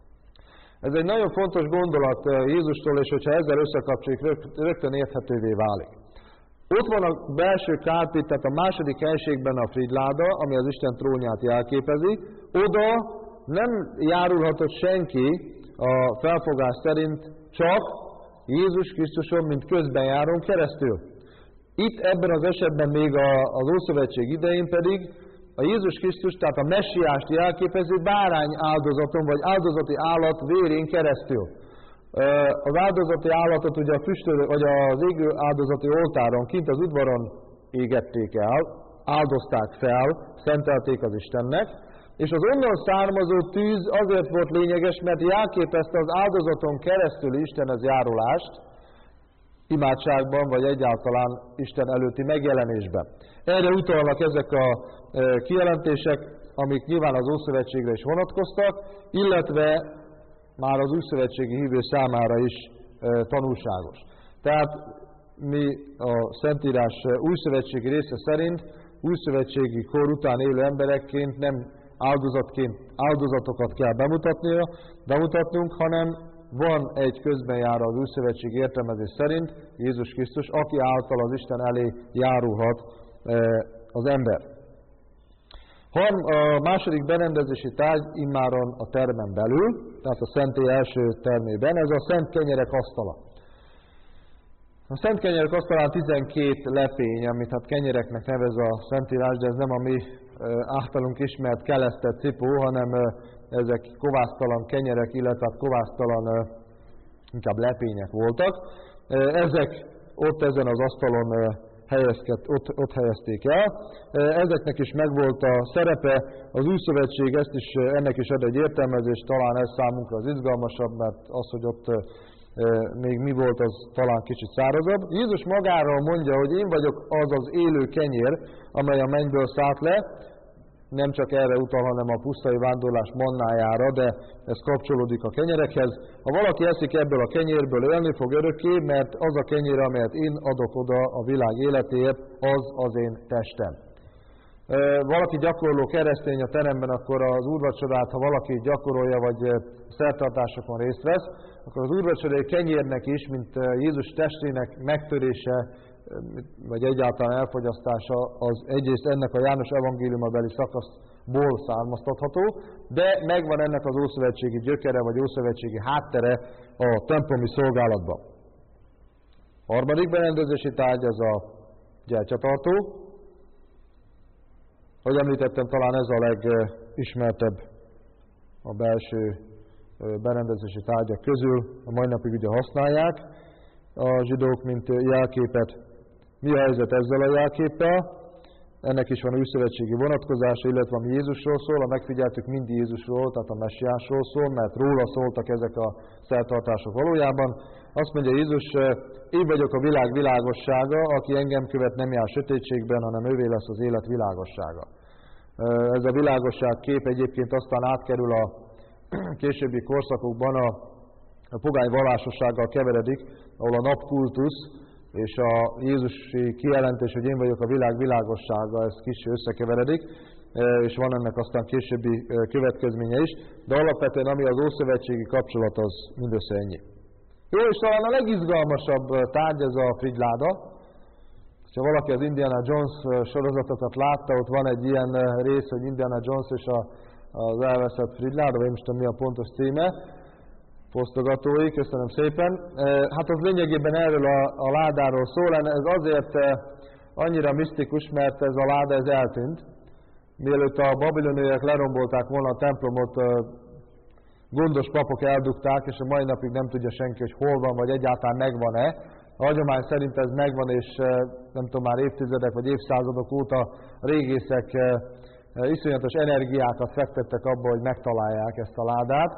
Ez egy nagyon fontos gondolat Jézustól, és hogyha ezzel összekapcsoljuk, rögtön érthetővé válik. Ott van a belső kárpit, tehát a második helységben a frigyláda, ami az Isten trónját jelképezi. Oda nem járulhatott senki a felfogás szerint, csak Jézus Krisztuson, mint közbenjárón keresztül. Itt ebben az esetben még az Ószövetség idején pedig a Jézus Krisztus, tehát a messiást jelképező bárány áldozaton, vagy áldozati állat vérén keresztül. Az áldozati állatot ugye a füstölő, vagy az égő áldozati oltáron kint az udvaron égették el, áldozták fel, szentelték az Istennek, és az onnan származó tűz azért volt lényeges, mert jelképezte az áldozaton keresztül Istenhez járulást, imádságban, vagy egyáltalán Isten előtti megjelenésben. Erre utalnak ezek a kijelentések, amik nyilván az Ószövetségre is vonatkoztak, illetve már az újszövetségi hívő számára is tanulságos. Tehát mi a Szentírás újszövetségi része szerint újszövetségi kor után élő emberekként nem áldozatként áldozatokat kell bemutatnia, bemutatnunk, hanem van egy közbenjáró az újszövetség értelmezés szerint, Jézus Krisztus, aki által az Isten elé járulhat az ember. A második berendezési tárgy immáron a termen belül, tehát a szentély első termében, ez a szent kenyerek asztala. A szent kenyerek asztalán tizenkét lepény, amit hát kenyereknek nevez a Szentírás, de ez nem a mi általunk ismert kelesztett cipó, hanem ezek kovásztalan kenyerek, illetve kovásztalan inkább lepények voltak. Ezek ott ezen az asztalon helyezket, ott, ott helyezték el. Ezeknek is megvolt a szerepe, az új szövetség ezt is, ennek is ad egy értelmezést, talán ez számunkra az izgalmasabb, mert az, hogy ott még mi volt, az talán kicsit szárazabb. Jézus magáról mondja, hogy én vagyok az az élő kenyér, amely a mennyből szállt le, nem csak erre utal, hanem a pusztai vándorlás mannájára, de ez kapcsolódik a kenyerekhez. Ha valaki eszik ebből a kenyérből, élni fog örökké, mert az a kenyér, amelyet én adok oda a világ életéért, az az én testem. Valaki gyakorló keresztény a teremben, akkor az úrvacsorát, ha valaki gyakorolja, vagy szertartásokon részt vesz, akkor az úrvacsorai kenyérnek is, mint Jézus testének megtörése, vagy egyáltalán elfogyasztása, az egyrészt ennek a János evangéliumabeli szakaszból származtatható, de megvan ennek az ószövetségi gyökere, vagy ószövetségi háttere a templomi szolgálatban. A harmadik berendezési tárgy ez a gyertyatartó. Ahogy említettem, talán ez a legismertebb a belső berendezési tárgyak közül, a mai napig ugye használják a zsidók, mint jelképet. Mi a helyzet ezzel a jelképpel? Ennek is van újszövetségi vonatkozása, illetve ami Jézusról szól, ha megfigyeltük, mind Jézusról, tehát a messiásról szól, mert róla szóltak ezek a szertartások valójában. Azt mondja Jézus, én vagyok a világ világossága, aki engem követ, nem jár sötétségben, hanem ővé lesz az élet világossága. Ez a világosság kép egyébként aztán átkerül a későbbi korszakokban a, a pogány vallásossággal keveredik, ahol a napkultusz és a Jézusi kijelentés, hogy én vagyok a világ világossága, ez kicsi összekeveredik, és van ennek aztán későbbi következménye is, de alapvetően ami az ószövetségi kapcsolat, az mindössze ennyi. Jó, és talán a legizgalmasabb tárgy ez a frigyláda. Ha valaki az Indiana Jones sorozatokat látta, ott van egy ilyen rész, hogy Indiana Jones és a, az elveszett frigyláda, vagy nem tudom mi a pontos címe, fosztogatói, köszönöm szépen. Hát az lényegében erről a, a ládáról szól, ez azért annyira misztikus, mert ez a láda ez eltűnt. Mielőtt a babiloniaiak lerombolták volna a templomot, gondos papok eldugták, és a mai napig nem tudja senki, hogy hol van, vagy egyáltalán megvan-e. A hagyomány szerint ez megvan, és nem tudom, már évtizedek vagy évszázadok óta a régészek iszonyatos energiákat fektettek abba, hogy megtalálják ezt a ládát.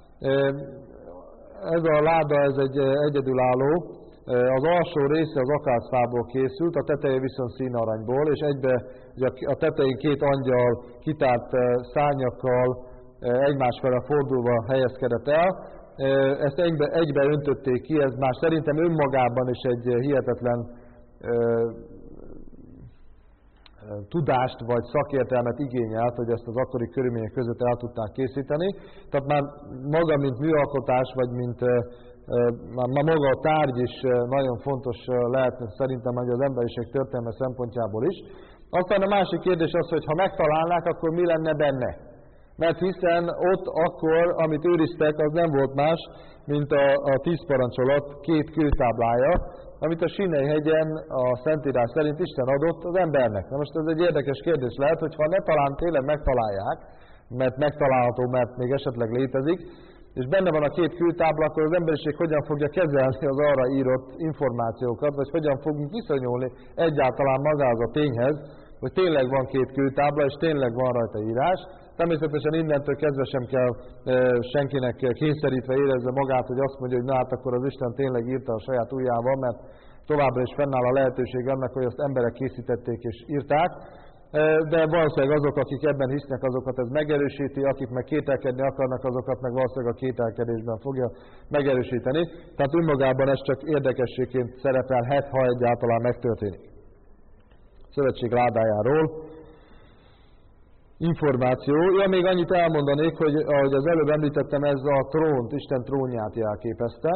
Ez a láda, ez egy egyedülálló. Az alsó része az akácfából készült, a teteje viszont színaranyból, és egybe a tetején két angyal kitárt szárnyakkal egymás felé fordulva helyezkedett el. Ezt egybe, egybe öntötték ki, ez már szerintem önmagában is egy hihetetlen tudást vagy szakértelmet igényelt, hogy ezt az akkori körülmények között el tudták készíteni. Tehát már maga, mint műalkotás, vagy mint már maga a tárgy is nagyon fontos lehet szerintem az emberiség történelme szempontjából is. Aztán a másik kérdés az, hogy ha megtalálnák, akkor mi lenne benne? Mert hiszen ott akkor, amit őriztek, az nem volt más, mint a, a tíz parancsolat két kőtáblája, amit a Sinai hegyen a Szentírás szerint Isten adott az embernek. Na most ez egy érdekes kérdés lehet, hogy ha ne talán tényleg megtalálják, mert megtalálható, mert még esetleg létezik, és benne van a két kőtábla, akkor az emberiség hogyan fogja kezelni az arra írott információkat, vagy hogyan fogunk viszonyulni egyáltalán magához a tényhez, hogy tényleg van két kőtábla, és tényleg van rajta írás. Természetesen innentől kezdve sem kell e, senkinek kényszerítve érezze magát, hogy azt mondja, hogy na hát akkor az Isten tényleg írta a saját ujjával, mert továbbra is fennáll a lehetőség annak, hogy azt emberek készítették és írták. E, de valószínűleg azok, akik ebben hisznek, azokat ez megerősíti, akik meg kételkedni akarnak, azokat meg valószínűleg a kételkedésben fogja megerősíteni. Tehát önmagában ez csak érdekességként szerepelhet, ha egyáltalán megtörténik. Szövetség ládájáról. információ. Ja, még annyit elmondanék, hogy ahogy az előbb említettem, ez a trónt, Isten trónját jelképezte.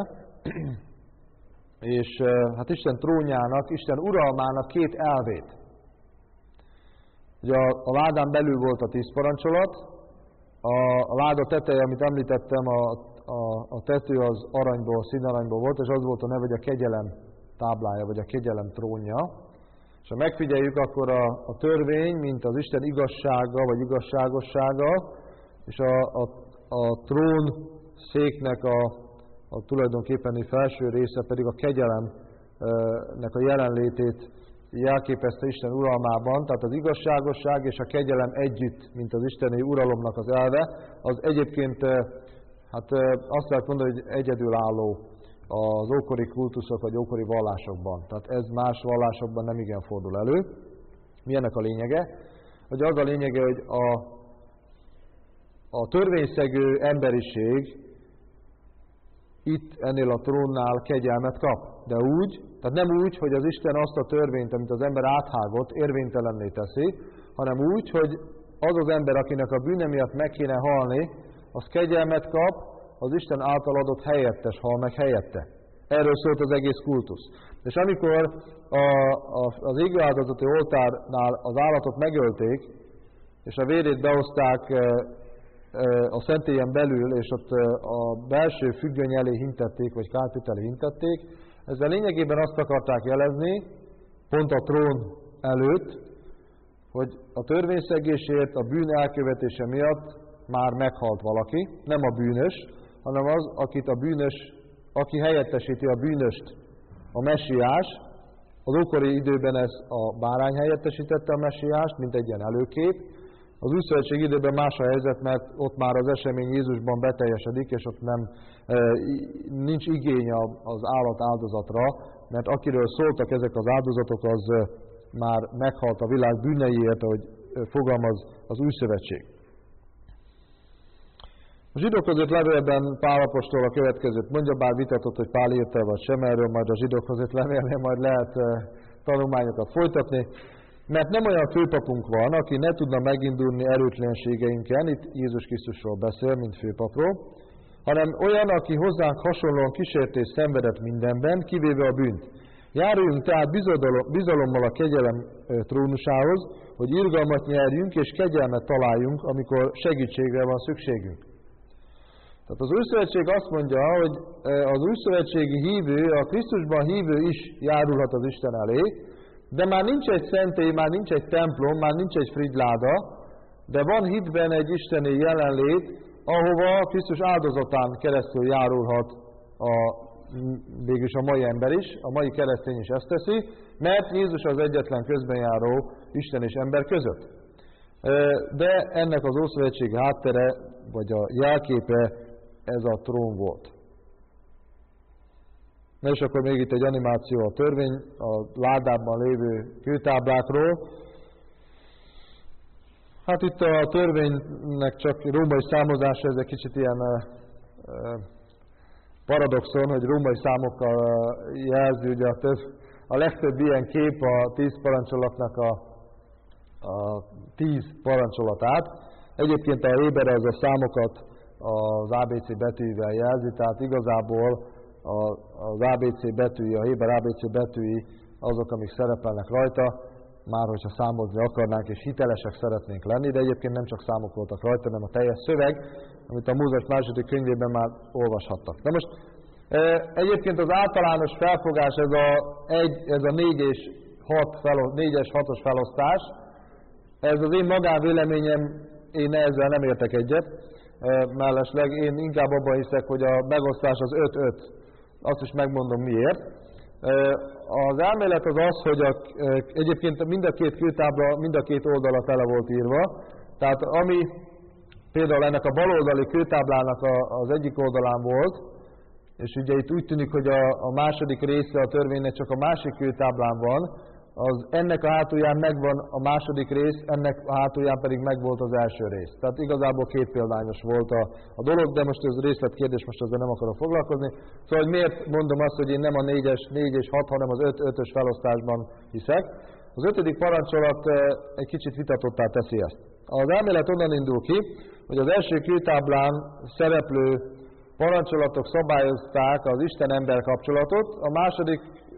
És hát Isten trónjának, Isten uralmának két elvét. Ugye a, a ládán belül volt a tíz parancsolat, a, a láda teteje, amit említettem, a, a, a tető az aranyból, színaranyból volt, és az volt a neve, hogy a kegyelem táblája, vagy a kegyelem trónja. És ha megfigyeljük, akkor a, a törvény, mint az Isten igazsága, vagy igazságossága, és a, a, a trón széknek a, a tulajdonképpen felső része pedig a kegyelemnek a jelenlétét jelképezte Isten uralmában, tehát az igazságosság és a kegyelem együtt, mint az isteni uralomnak az elve, az egyébként hát azt lehet mondani, hogy egyedülálló az ókori kultuszok vagy ókori vallásokban. Tehát ez más vallásokban nem igen fordul elő. Mi ennek a lényege? Hogy az a lényege, hogy a, a törvényszegő emberiség itt ennél a trónnál kegyelmet kap. De úgy, tehát nem úgy, hogy az Isten azt a törvényt, amit az ember áthágott, érvénytelenné teszi, hanem úgy, hogy az az ember, akinek a bűne miatt meg kéne halni, az kegyelmet kap, az Isten által adott helyettes hal meg helyette. Erről szólt az egész kultusz. És amikor a, a, az égőáldozati oltárnál az állatot megölték, és a vérét behozták a szentélyen belül, és ott a belső függöny elé hintették, vagy kárpit elé hintették, ezzel lényegében azt akarták jelezni, pont a trón előtt, hogy a törvényszegésért, a bűn elkövetése miatt már meghalt valaki, nem a bűnös, hanem az, akit a bűnös, aki helyettesíti a bűnöst, a messiás. Az ókori időben ez a bárány helyettesítette a messiást, mint egy ilyen előkép. Az új szövetség időben más a helyzet, mert ott már az esemény Jézusban beteljesedik, és ott nem, e, nincs igény az állat áldozatra, mert akiről szóltak ezek az áldozatok, az már meghalt a világ bűneiért, ahogy fogalmaz az új szövetség. A zsidókhoz írt levélben Pál apostol a következőt mondja, bár vitatott, hogy Pál írta vagy sem, erről majd a zsidókhoz írt levélnél majd lehet tanulmányokat folytatni, mert nem olyan főpapunk van, aki ne tudna megindulni erőtlenségeinken, itt Jézus Krisztusról beszél, mint főpapról, hanem olyan, aki hozzánk hasonlóan kísértést szenvedett mindenben, kivéve a bűnt. Járuljunk tehát bizalommal a kegyelem trónusához, hogy irgalmat nyerjünk és kegyelmet találjunk, amikor segítségre van szükségünk. Tehát az újszövetség azt mondja, hogy az újszövetségi hívő, a Krisztusban hívő is járulhat az Isten elé, de már nincs egy szentély, már nincs egy templom, már nincs egy frigyláda, de van hitben egy isteni jelenlét, ahova Krisztus áldozatán keresztül járulhat a, végülis a mai ember is, a mai keresztény is ezt teszi, mert Jézus az egyetlen közbenjáró Isten és ember között. De ennek az ószövetségi háttere, vagy a jelképe ez a trón volt. Na és akkor még itt egy animáció a törvény, a ládában lévő kőtáblákról. Hát itt a törvénynek csak római számozása, ez egy kicsit ilyen paradoxon, hogy római számokkal jelzi, ugye a, több, a legtöbb ilyen kép a tíz parancsolatnak a, a tíz parancsolatát. Egyébként a Héber az a számokat az á bé cé betűvel jelzi, tehát igazából az á bé cé betűi, a Héber á bé cé betűi azok, amik szerepelnek rajta, már hogyha számozni akarnánk és hitelesek szeretnénk lenni, de egyébként nem csak számok voltak rajta, hanem a teljes szöveg, amit a Mózes második könyvében már olvashattak. Na most egyébként az általános felfogás, ez a, egy, ez a négy és hat felosz, négyes hatos felosztás, ez az én magánvéleményem, én ezzel nem értek egyet, mellesleg én inkább abban hiszek, hogy a megosztás az öt-öt. Azt is megmondom miért. Az elmélet az az, hogy a, egyébként mind a két kőtábla, mind a két oldala tele volt írva. Tehát ami például ennek a baloldali kőtáblának a, az egyik oldalán volt, és ugye itt úgy tűnik, hogy a, a második része a törvénynek csak a másik kőtáblán van, az ennek a hátulján megvan a második rész, ennek a hátulján pedig megvolt az első rész. Tehát igazából két példányos volt a, a dolog, de most ez részletkérdés, most ezzel nem akarok foglalkozni. Szóval hogy miért mondom azt, hogy én nem a négyes, négy és hat, hanem az öt-ötös felosztásban hiszek. Az ötödik parancsolat egy kicsit vitatottá teszi ezt. Az elmélet onnan indul ki, hogy az első kőtáblán szereplő parancsolatok szabályozták az Isten-ember kapcsolatot, a második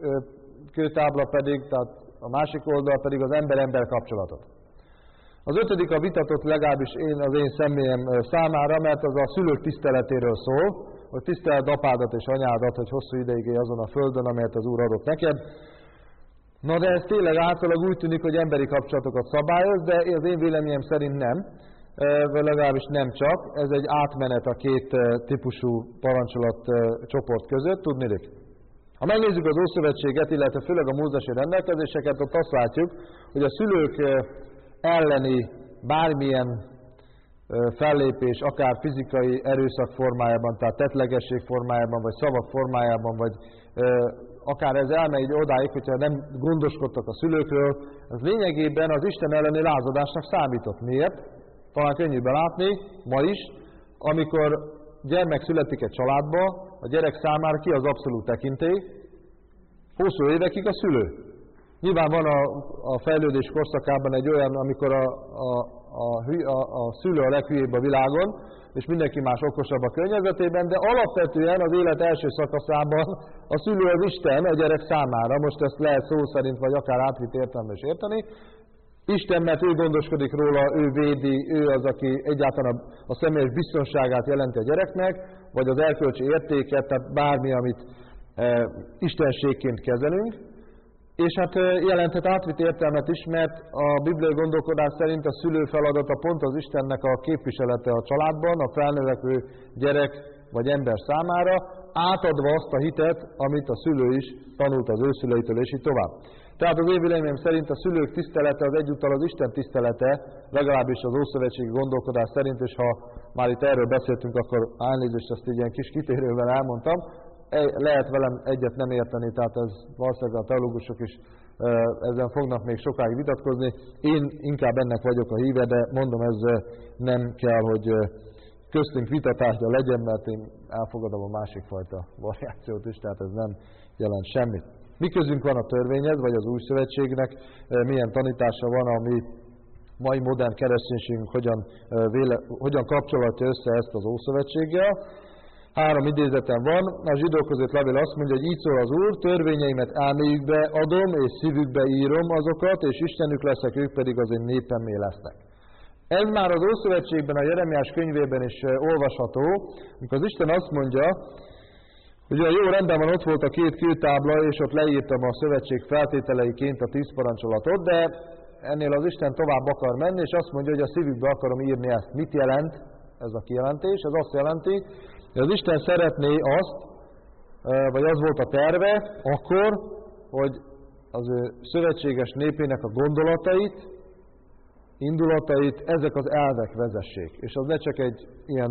kőtábla pedig, tehát a másik oldal pedig az ember-ember kapcsolatot. Az ötödik a vitatott legalábbis én, az én személyem számára, mert az a szülők tiszteletéről szól, hogy tiszteld apádat és anyádat, hogy hosszú ideig élj azon a földön, amelyet az Úr adott neked. Na de ez tényleg általában úgy tűnik, hogy emberi kapcsolatokat szabályoz, de az én véleményem szerint nem, vagy legalábbis nem csak. Ez egy átmenet a két típusú parancsolat csoport között, tudnilik. Ha megnézzük az Ószövetséget, illetve főleg a mózesi rendelkezéseket, ott azt látjuk, hogy a szülők elleni bármilyen fellépés, akár fizikai erőszak formájában, tehát tettlegesség formájában, vagy szavak formájában, vagy akár ez elmegy odáig, hogyha nem gondoskodtak a szülőkről, az lényegében az Isten elleni lázadásnak számított. Miért? Talán könnyű belátni, ma is, amikor gyermek születik egy családba, a gyerek számára ki az abszolút tekintély? Hosszú évekig a szülő. Nyilván van a, a fejlődés korszakában egy olyan, amikor a, a, a, a, a szülő a leghülyébb a világon, és mindenki más okosabb a környezetében, de alapvetően az élet első szakaszában a szülő az Isten a gyerek számára. Most ezt lehet szó szerint, vagy akár átvitt értelemben is érteni. Isten, mert ő gondoskodik róla, ő védi, ő az, aki egyáltalán a, a személyes biztonságát jelenti a gyereknek, vagy az erkölcsi értéket, tehát bármi, amit e, istenségként kezelünk. És hát jelenthet átvitt értelmet is, mert a bibliai gondolkodás szerint a szülő feladata pont az Istennek a képviselete a családban, a felnövekvő gyerek vagy ember számára, átadva azt a hitet, amit a szülő is tanult az őszüleitől, és így tovább. Tehát az én véleményem szerint a szülők tisztelete az egyúttal az Isten tisztelete, legalábbis az ószövetségi gondolkodás szerint, és ha már itt erről beszéltünk, akkor elnézést, ezt így ilyen kis kitérővel elmondtam. Lehet velem egyet nem érteni, tehát ez valószínűleg a teológusok is ezen fognak még sokáig vitatkozni. Én inkább ennek vagyok a híve, de mondom, ez nem kell, hogy köztünk vitatárgya legyen, mert én elfogadom a másik fajta variációt is, tehát ez nem jelent semmit. Mi közünk van a törvényhez, vagy az új szövetségnek, milyen tanítása van, ami mai modern kereszténységünk hogyan, véle, hogyan kapcsolatja össze ezt az Ószövetséggel. Három idézetem van, a zsidók között levél azt mondja, hogy így szól az Úr, törvényeimet elméjükbe adom, és szívükbe írom azokat, és Istenük leszek, ők pedig az én népemmé lesznek. Ez már az Ószövetségben, a Jeremiás könyvében is olvasható, amikor az Isten azt mondja, hogy a jó rendben van, ott volt a két kőtábla, és ott leírtam a szövetség feltételeiként a tíz parancsolatot, de ennél az Isten tovább akar menni, és azt mondja, hogy a szívükbe akarom írni ezt. Mit jelent ez a kijelentés? Ez azt jelenti, hogy az Isten szeretné azt, vagy az volt a terve, akkor, hogy az ő szövetséges népének a gondolatait, indulatait ezek az elvek vezessék. És az ne csak egy ilyen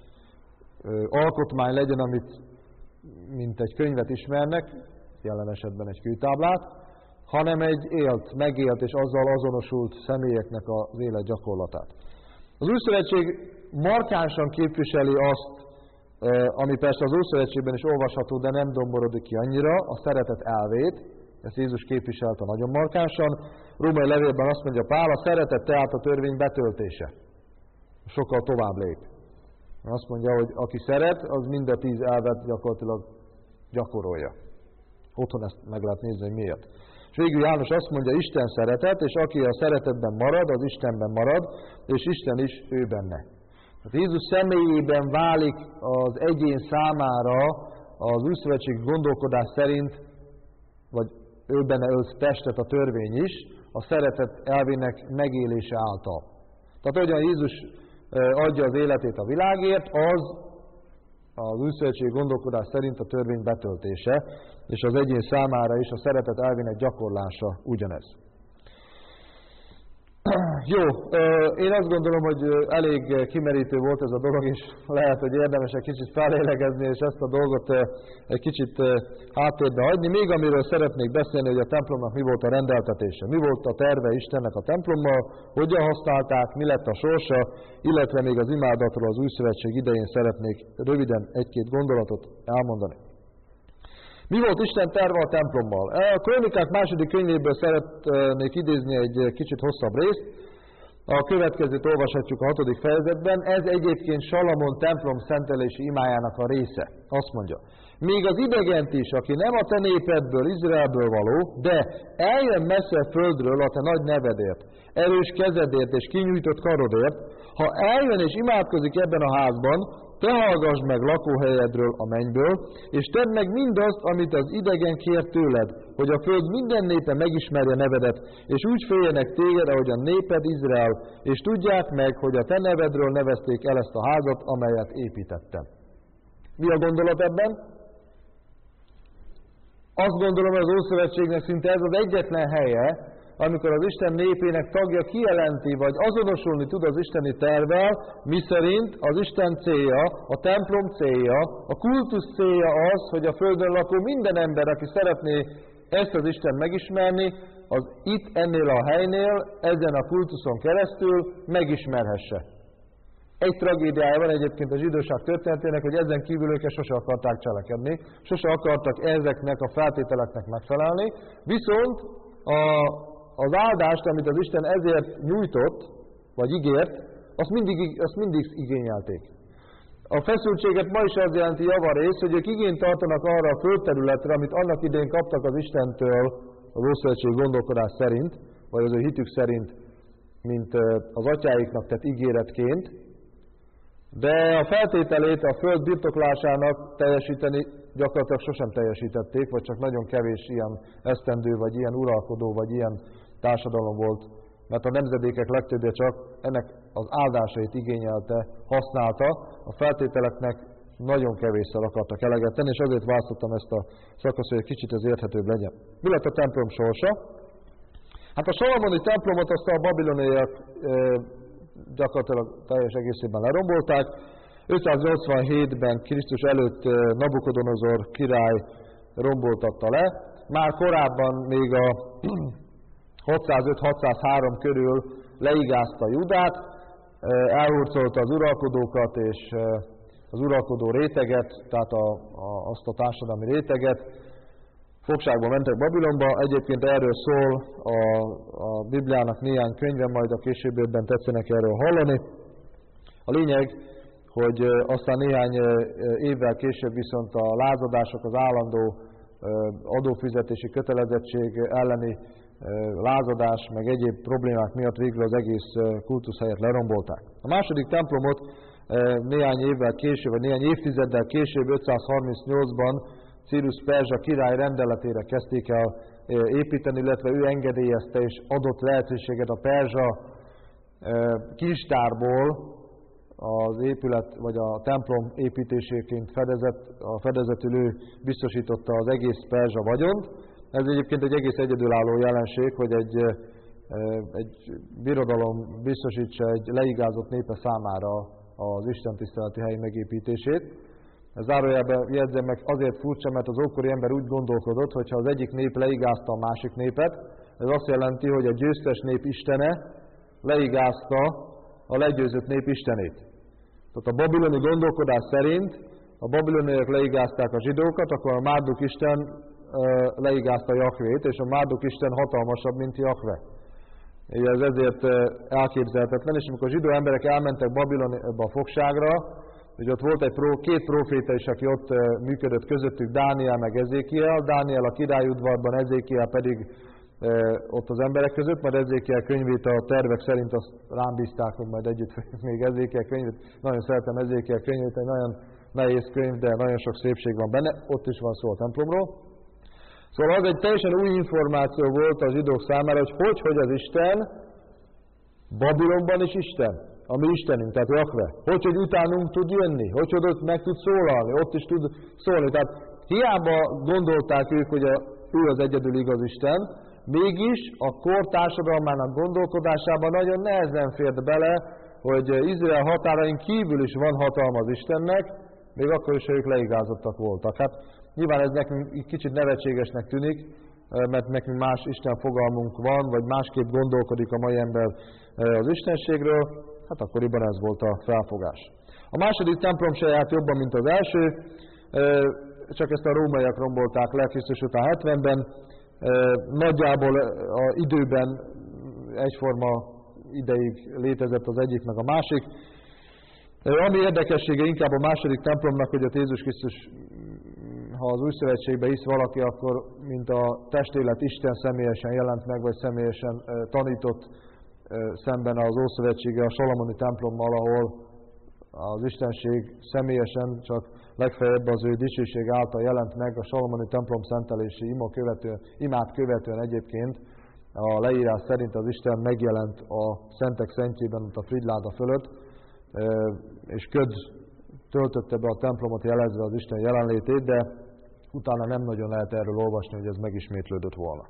ö, alkotmány legyen, amit mint egy könyvet ismernek, jelen esetben egy kőtáblát, hanem egy élt, megélt és azzal azonosult személyeknek az élet gyakorlatát. Az Új Szövetség markánsan képviseli azt, ami persze az Ószövetségben is olvasható, de nem domborodik ki annyira, a szeretet elvét, ezt Jézus képviselte nagyon markánsan. Római levélben azt mondja Pál, a szeretet tehát a törvény betöltése. Sokkal tovább lép. Azt mondja, hogy aki szeret, az mind a tíz elvet gyakorlatilag gyakorolja. Otthon ezt meg lehet nézni, hogy miért. És végül János azt mondja, Isten szeretet, és aki a szeretetben marad, az Istenben marad, és Isten is ő benne. Tehát Jézus személyében válik az egyén számára az újszövetség gondolkodás szerint, vagy ő benne ölt testet a törvény is, a szeretet elvének megélése által. Tehát ahogyan Jézus adja az életét a világért, az az újszövetség gondolkodás szerint a törvény betöltése, és az egyén számára is a szeretet elvének gyakorlása ugyanez. Jó, én azt gondolom, hogy elég kimerítő volt ez a dolog, és lehet, hogy érdemes egy kicsit felélegezni, és ezt a dolgot egy kicsit háttérbe hagyni. Még amiről szeretnék beszélni, hogy a templomnak mi volt a rendeltetése, mi volt a terve Istennek a templommal, hogyan használták, mi lett a sorsa, illetve még az imádatról az új szövetség idején szeretnék röviden egy-két gondolatot elmondani. Mi volt Isten terve a templommal? A Krónikák második könyvéből szeretnék idézni egy kicsit hosszabb részt. A következőt olvashatjuk a hatodik fejezetben, ez egyébként Salamon templom szentelési imájának a része. Azt mondja, még az idegent is, aki nem a te népedből, Izraelből való, de eljön messze földről a te nagy nevedért, erős kezedért és kinyújtott karodért, ha eljön és imádkozik ebben a házban, te hallgass meg lakóhelyedről a mennyből, és tedd meg mindazt, amit az idegen kér tőled, hogy a föld minden népe megismerje nevedet, és úgy féljenek téged, ahogy a néped Izrael, és tudják meg, hogy a te nevedről nevezték el ezt a házat, amelyet építettem. Mi a gondolat ebben? Azt gondolom, hogy az Ószövetségnek szinte ez az egyetlen helye, amikor az Isten népének tagja kijelenti, vagy azonosulni tud az isteni tervvel, miszerint az Isten célja, a templom célja, a kultusz célja az, hogy a földön lakó minden ember, aki szeretné ezt az Isten megismerni, az itt ennél a helynél, ezen a kultuszon keresztül megismerhesse. Egy tragédiája van egyébként a zsidóság történetének, hogy ezen kívül ők sose akarták cselekedni, sose akartak ezeknek a feltételeknek megfelelni, viszont a az áldást, amit az Isten ezért nyújtott, vagy ígért, azt mindig, azt mindig igényelték. A feszültséget ma is az jelenti javarész, hogy ők igényt tartanak arra a földterületre, amit annak idén kaptak az Istentől az Ószövetség gondolkodás szerint, vagy az ő hitük szerint, mint az atyáiknak tett ígéretként, de a feltételét a föld birtoklásának teljesíteni gyakorlatilag sosem teljesítették, vagy csak nagyon kevés ilyen esztendő, vagy ilyen uralkodó, vagy ilyen társadalom volt, mert a nemzedékek legtöbbje csak ennek az áldásait igényelte, használta, a feltételeknek nagyon kevésszer akartak eleget tenni, és azért választottam ezt a szakaszt, hogy egy kicsit ez érthetőbb legyen. Mi lett a templom sorsa? Hát a salamoni templomot azt a babiloniaiak e, gyakorlatilag teljes egészében lerombolták. ötszáznyolcvanhétben Krisztus előtt Nabukodonozor király romboltatta le. Már korábban még a hatszázöt-hatszázhárom körül leigázta Judát, elhurcolta az uralkodókat és az uralkodó réteget, tehát a, a, azt a társadalmi réteget. Fogságba mentek Babilonba, egyébként erről szól a, a Bibliának néhány könyve, majd a későbbiekben tetszenek erről hallani. A lényeg, hogy aztán néhány évvel később viszont a lázadások, az állandó adófizetési kötelezettség elleni lázadás, meg egyéb problémák miatt végül az egész kultuszhelyet lerombolták. A második templomot néhány évvel később, vagy néhány évtizeddel később, ötszázharmincnyolcban Círus perzsa király rendeletére kezdték el építeni, illetve ő engedélyezte és adott lehetőséget a perzsa kincstárból az épület, vagy a templom építéséként fedezett, a fedezetül ő biztosította az egész perzsa vagyont. Ez egyébként egy egész egyedülálló jelenség, hogy egy, egy birodalom biztosítsa egy leigázott népe számára az istentiszteleti hely megépítését. Ez zárójelben jegyzem meg, azért furcsa, mert az ókori ember úgy gondolkodott, hogy ha az egyik nép leigázta a másik népet, ez azt jelenti, hogy a győztes nép istene leigázta a legyőzött nép istenét. Tehát a babiloni gondolkodás szerint a babiloniak leigázták a zsidókat, akkor a Márduk Isten leigázta Jahvét, és a Márduk Isten hatalmasabb, mint Jahve. Ez ezért elképzelhetetlen, és amikor a zsidó emberek elmentek Babilonba a fogságra, hogy ott volt egy pró, két próféta is, aki ott működött közöttük, Dániel meg Ezékiel, Dániel a királyudvarban, Ezékiel pedig e, ott az emberek között, majd Ezékiel könyvét a tervek szerint azt rám bízták, hogy majd együtt még Ezékiel könyvét. Nagyon szeretem Ezékiel könyvét, egy nagyon nehéz könyv, de nagyon sok szépség van benne, ott is van szó a templomról. Szóval az egy teljesen új információ volt a zsidók számára, hogy hogy, hogy az Isten Babilonban is Isten, a mi Istenünk, tehát Jahve. Hogy, hogy utánunk tud jönni, hogy, hogy ott meg tud szólalni, ott is tud szólni. Tehát hiába gondolták ők, hogy a, ő az egyedül igaz Isten, mégis a kor társadalmának gondolkodásában nagyon nehezen fért bele, hogy Izrael határain kívül is van hatalma az Istennek, még akkor is, hogy ők leigázottak voltak. Hát nyilván ez nekünk kicsit nevetségesnek tűnik, mert nekünk más Isten fogalmunk van, vagy másképp gondolkodik a mai ember az istenségről, hát akkoriban ez volt a felfogás. A második templom se járt jobban, mint az első, csak ezt a rómaiak rombolták le Krisztus után hetvenben. Nagyjából a időben egyforma ideig létezett az egyik, meg a másik. Ami érdekessége inkább a második templomnak, hogy a Jézus Krisztus, ha az új szövetségbe hisz valaki, akkor mint a testélet Isten személyesen jelent meg, vagy személyesen tanított szemben az Ószövetsége a Salamoni templommal, ahol az Istenség személyesen csak legfeljebb az ő dicsőség által jelent meg. A Salamoni templom szentelési ima követően, imát követően egyébként a leírás szerint az Isten megjelent a szentek szentjében, ott a Fridláda fölött, és köd töltötte be a templomot jelezve az Isten jelenlétét, de utána nem nagyon lehet erről olvasni, hogy ez megismétlődött volna.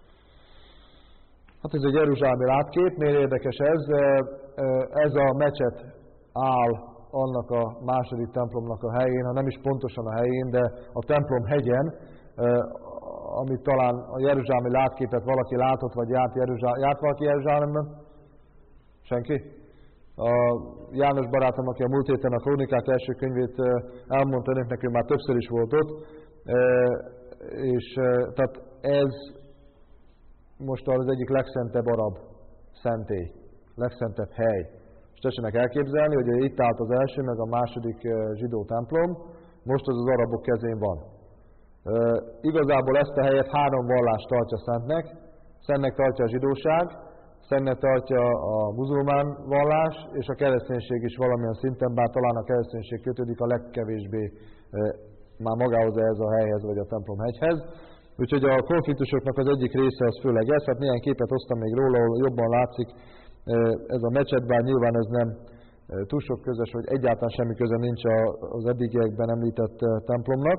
Hát ez egy jeruzsálemi látkép, miért érdekes ez? Ez a mecset áll annak a második templomnak a helyén, ha nem is pontosan a helyén, de a templom hegyen, amit talán a jeruzsálemi látképet valaki látott, vagy járt, Jeruzsál... járt valaki Jeruzsálemben? Senki? A János barátom, aki a múlt héten a Krónikák első könyvét elmondta önöknek, ő már többször is volt ott, és tehát ez most az egyik legszentebb arab szentély, legszentebb hely. És tessenek elképzelni, hogy itt állt az első, meg a második zsidó templom, most az az arabok kezén van. Igazából ezt a helyet három vallás tartja szentnek. Szentnek tartja a zsidóság, szentnek tartja a muzulmán vallás, és a kereszténység is valamilyen szinten, bár talán a kereszténység kötődik a legkevésbé már magához ehhez a helyhez, vagy a templom hegyhez. Úgyhogy a konfliktusoknak az egyik része az főleg ez, hát néhány képet hoztam még róla, ahol jobban látszik ez a mecset, bár nyilván ez nem túl sok közös, hogy egyáltalán semmi köze nincs az eddigiekben említett templomnak.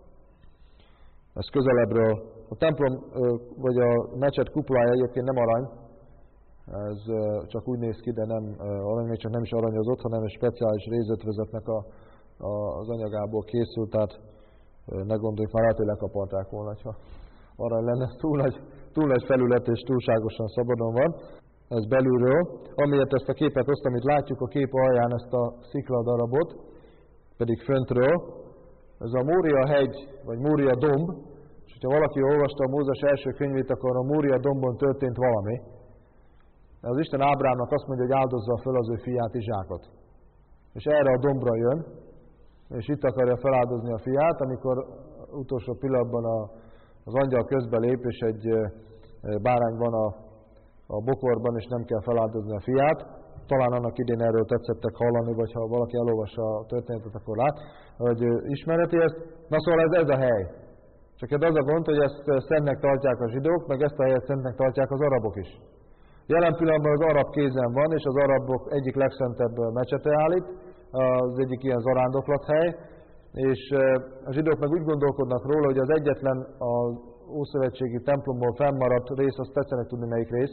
Ez közelebbről. A templom, vagy a mecset kuplája egyébként nem arany, ez csak úgy néz ki, de nem arany, még csak nem is aranyozott, hanem egy speciális rézötvezetnek a, a, az anyagából készült, tehát ne gondoljuk, már lehet, hogy lekaparták volna, ha arany lenne, túl nagy, túl nagy felület és túlságosan szabadon van. Ez belülről. Amiért ezt a képet hoztam, itt látjuk a kép alján ezt a szikladarabot, pedig föntről. Ez a Mória hegy, vagy Mória domb, és hogyha valaki olvasta a Mózes első könyvét, akkor a Mória dombon történt valami. Az Isten Ábrámnak azt mondja, hogy áldozza föl az ő fiát, Izsákot. És erre a dombra jön, és itt akarja feláldozni a fiát, amikor utolsó pillanatban a, az angyal közbelép, és egy bárány van a, a bokorban, és nem kell feláldozni a fiát. Talán annak idén erről tetszettek hallani, vagy ha valaki elolvassa a történetet, akkor lát, hogy ismereti ezt. Na szóval ez, ez a hely. Csak ez az a gond, hogy ezt szentnek tartják a zsidók, meg ezt a helyet szentnek tartják az arabok is. Jelen pillanatban az arab kézen van, és az arabok egyik legszentebb mecsete állít, az egyik ilyen zarándoklathely, és a zsidók meg úgy gondolkodnak róla, hogy az egyetlen az ószövetségi templomból fennmaradt rész, azt tetszenek tudni melyik rész.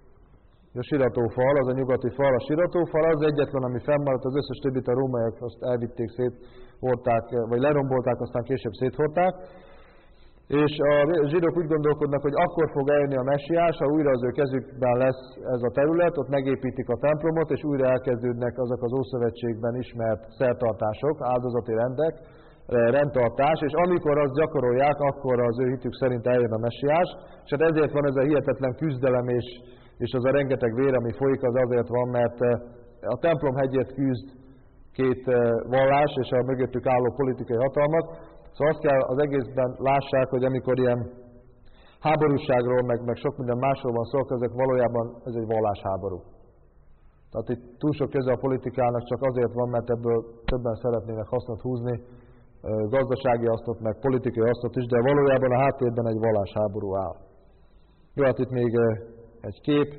A siratófal, az a nyugati fal, a siratófal az egyetlen, ami fennmaradt, az összes többit a rómaiak azt elvitték, széthordták, vagy lerombolták, aztán később széthordták. És a zsidók úgy gondolkodnak, hogy akkor fog eljönni a messiás, ha újra az ő kezükben lesz ez a terület, ott megépítik a templomot, és újra elkezdődnek azok az Ószövetségben ismert szertartások, áldozati rendek, rendtartás, és amikor azt gyakorolják, akkor az ő hitük szerint eljön a messiás, és hát ezért van ez a hihetetlen küzdelem, és, és az a rengeteg vér, ami folyik, az azért van, mert a templom hegyért küzd két vallás, és a mögöttük álló politikai hatalmak. Szóval azt kell az egészben lássák, hogy amikor ilyen háborúságról, meg, meg sok minden másról van szó, ezek valójában ez egy vallásháború. Tehát itt túl sok köze a politikának csak azért van, mert ebből többen szeretnének hasznot húzni, gazdasági hasztot, meg politikai hasztot is, de valójában a háttérben egy vallásháború áll. Jó, hát itt még egy kép.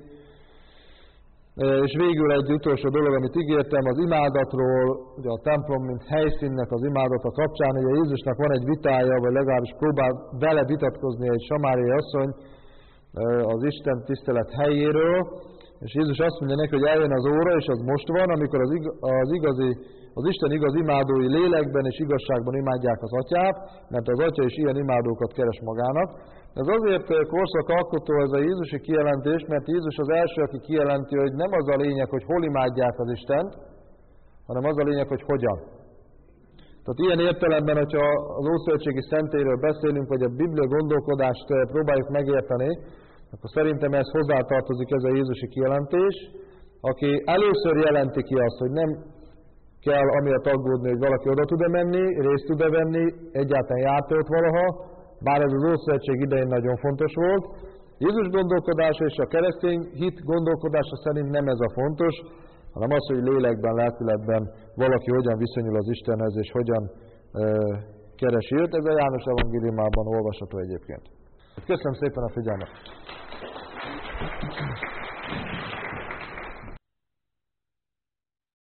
És végül egy utolsó dolog, amit ígértem, az imádatról, ugye a templom, mint helyszínnek az imádata kapcsán, ugye Jézusnak van egy vitája, vagy legalábbis próbál vele vitatkozni egy samáriai asszony az Isten tisztelet helyéről, és Jézus azt mondja neki, hogy eljön az óra, és az most van, amikor az, ig- az, igazi, az Isten igaz imádói lélekben és igazságban imádják az Atyát, mert az Atya is ilyen imádókat keres magának. Ez azért korszakalkotó ez a Jézusi kijelentés, mert Jézus az első, aki kijelenti, hogy nem az a lényeg, hogy hol imádják az Istent, hanem az a lényeg, hogy hogyan. Tehát ilyen értelemben, hogyha az Ószövetségi Szentélyről beszélünk, vagy a Biblia gondolkodást próbáljuk megérteni, akkor szerintem ez hozzátartozik ez a Jézusi kijelentés, aki először jelenti ki azt, hogy nem kell amiatt aggódni, hogy valaki oda tud-e menni, részt tud-e venni, egyáltalán járt ott valaha, bár ez az Ószövetség idején nagyon fontos volt. Jézus gondolkodása és a keresztény hit gondolkodása szerint nem ez a fontos, hanem az, hogy lélekben, lelkületben valaki hogyan viszonyul az Istenhez, és hogyan e, keresi őt. Ez a János evangéliumában olvasható egyébként. Köszönöm szépen a figyelmet!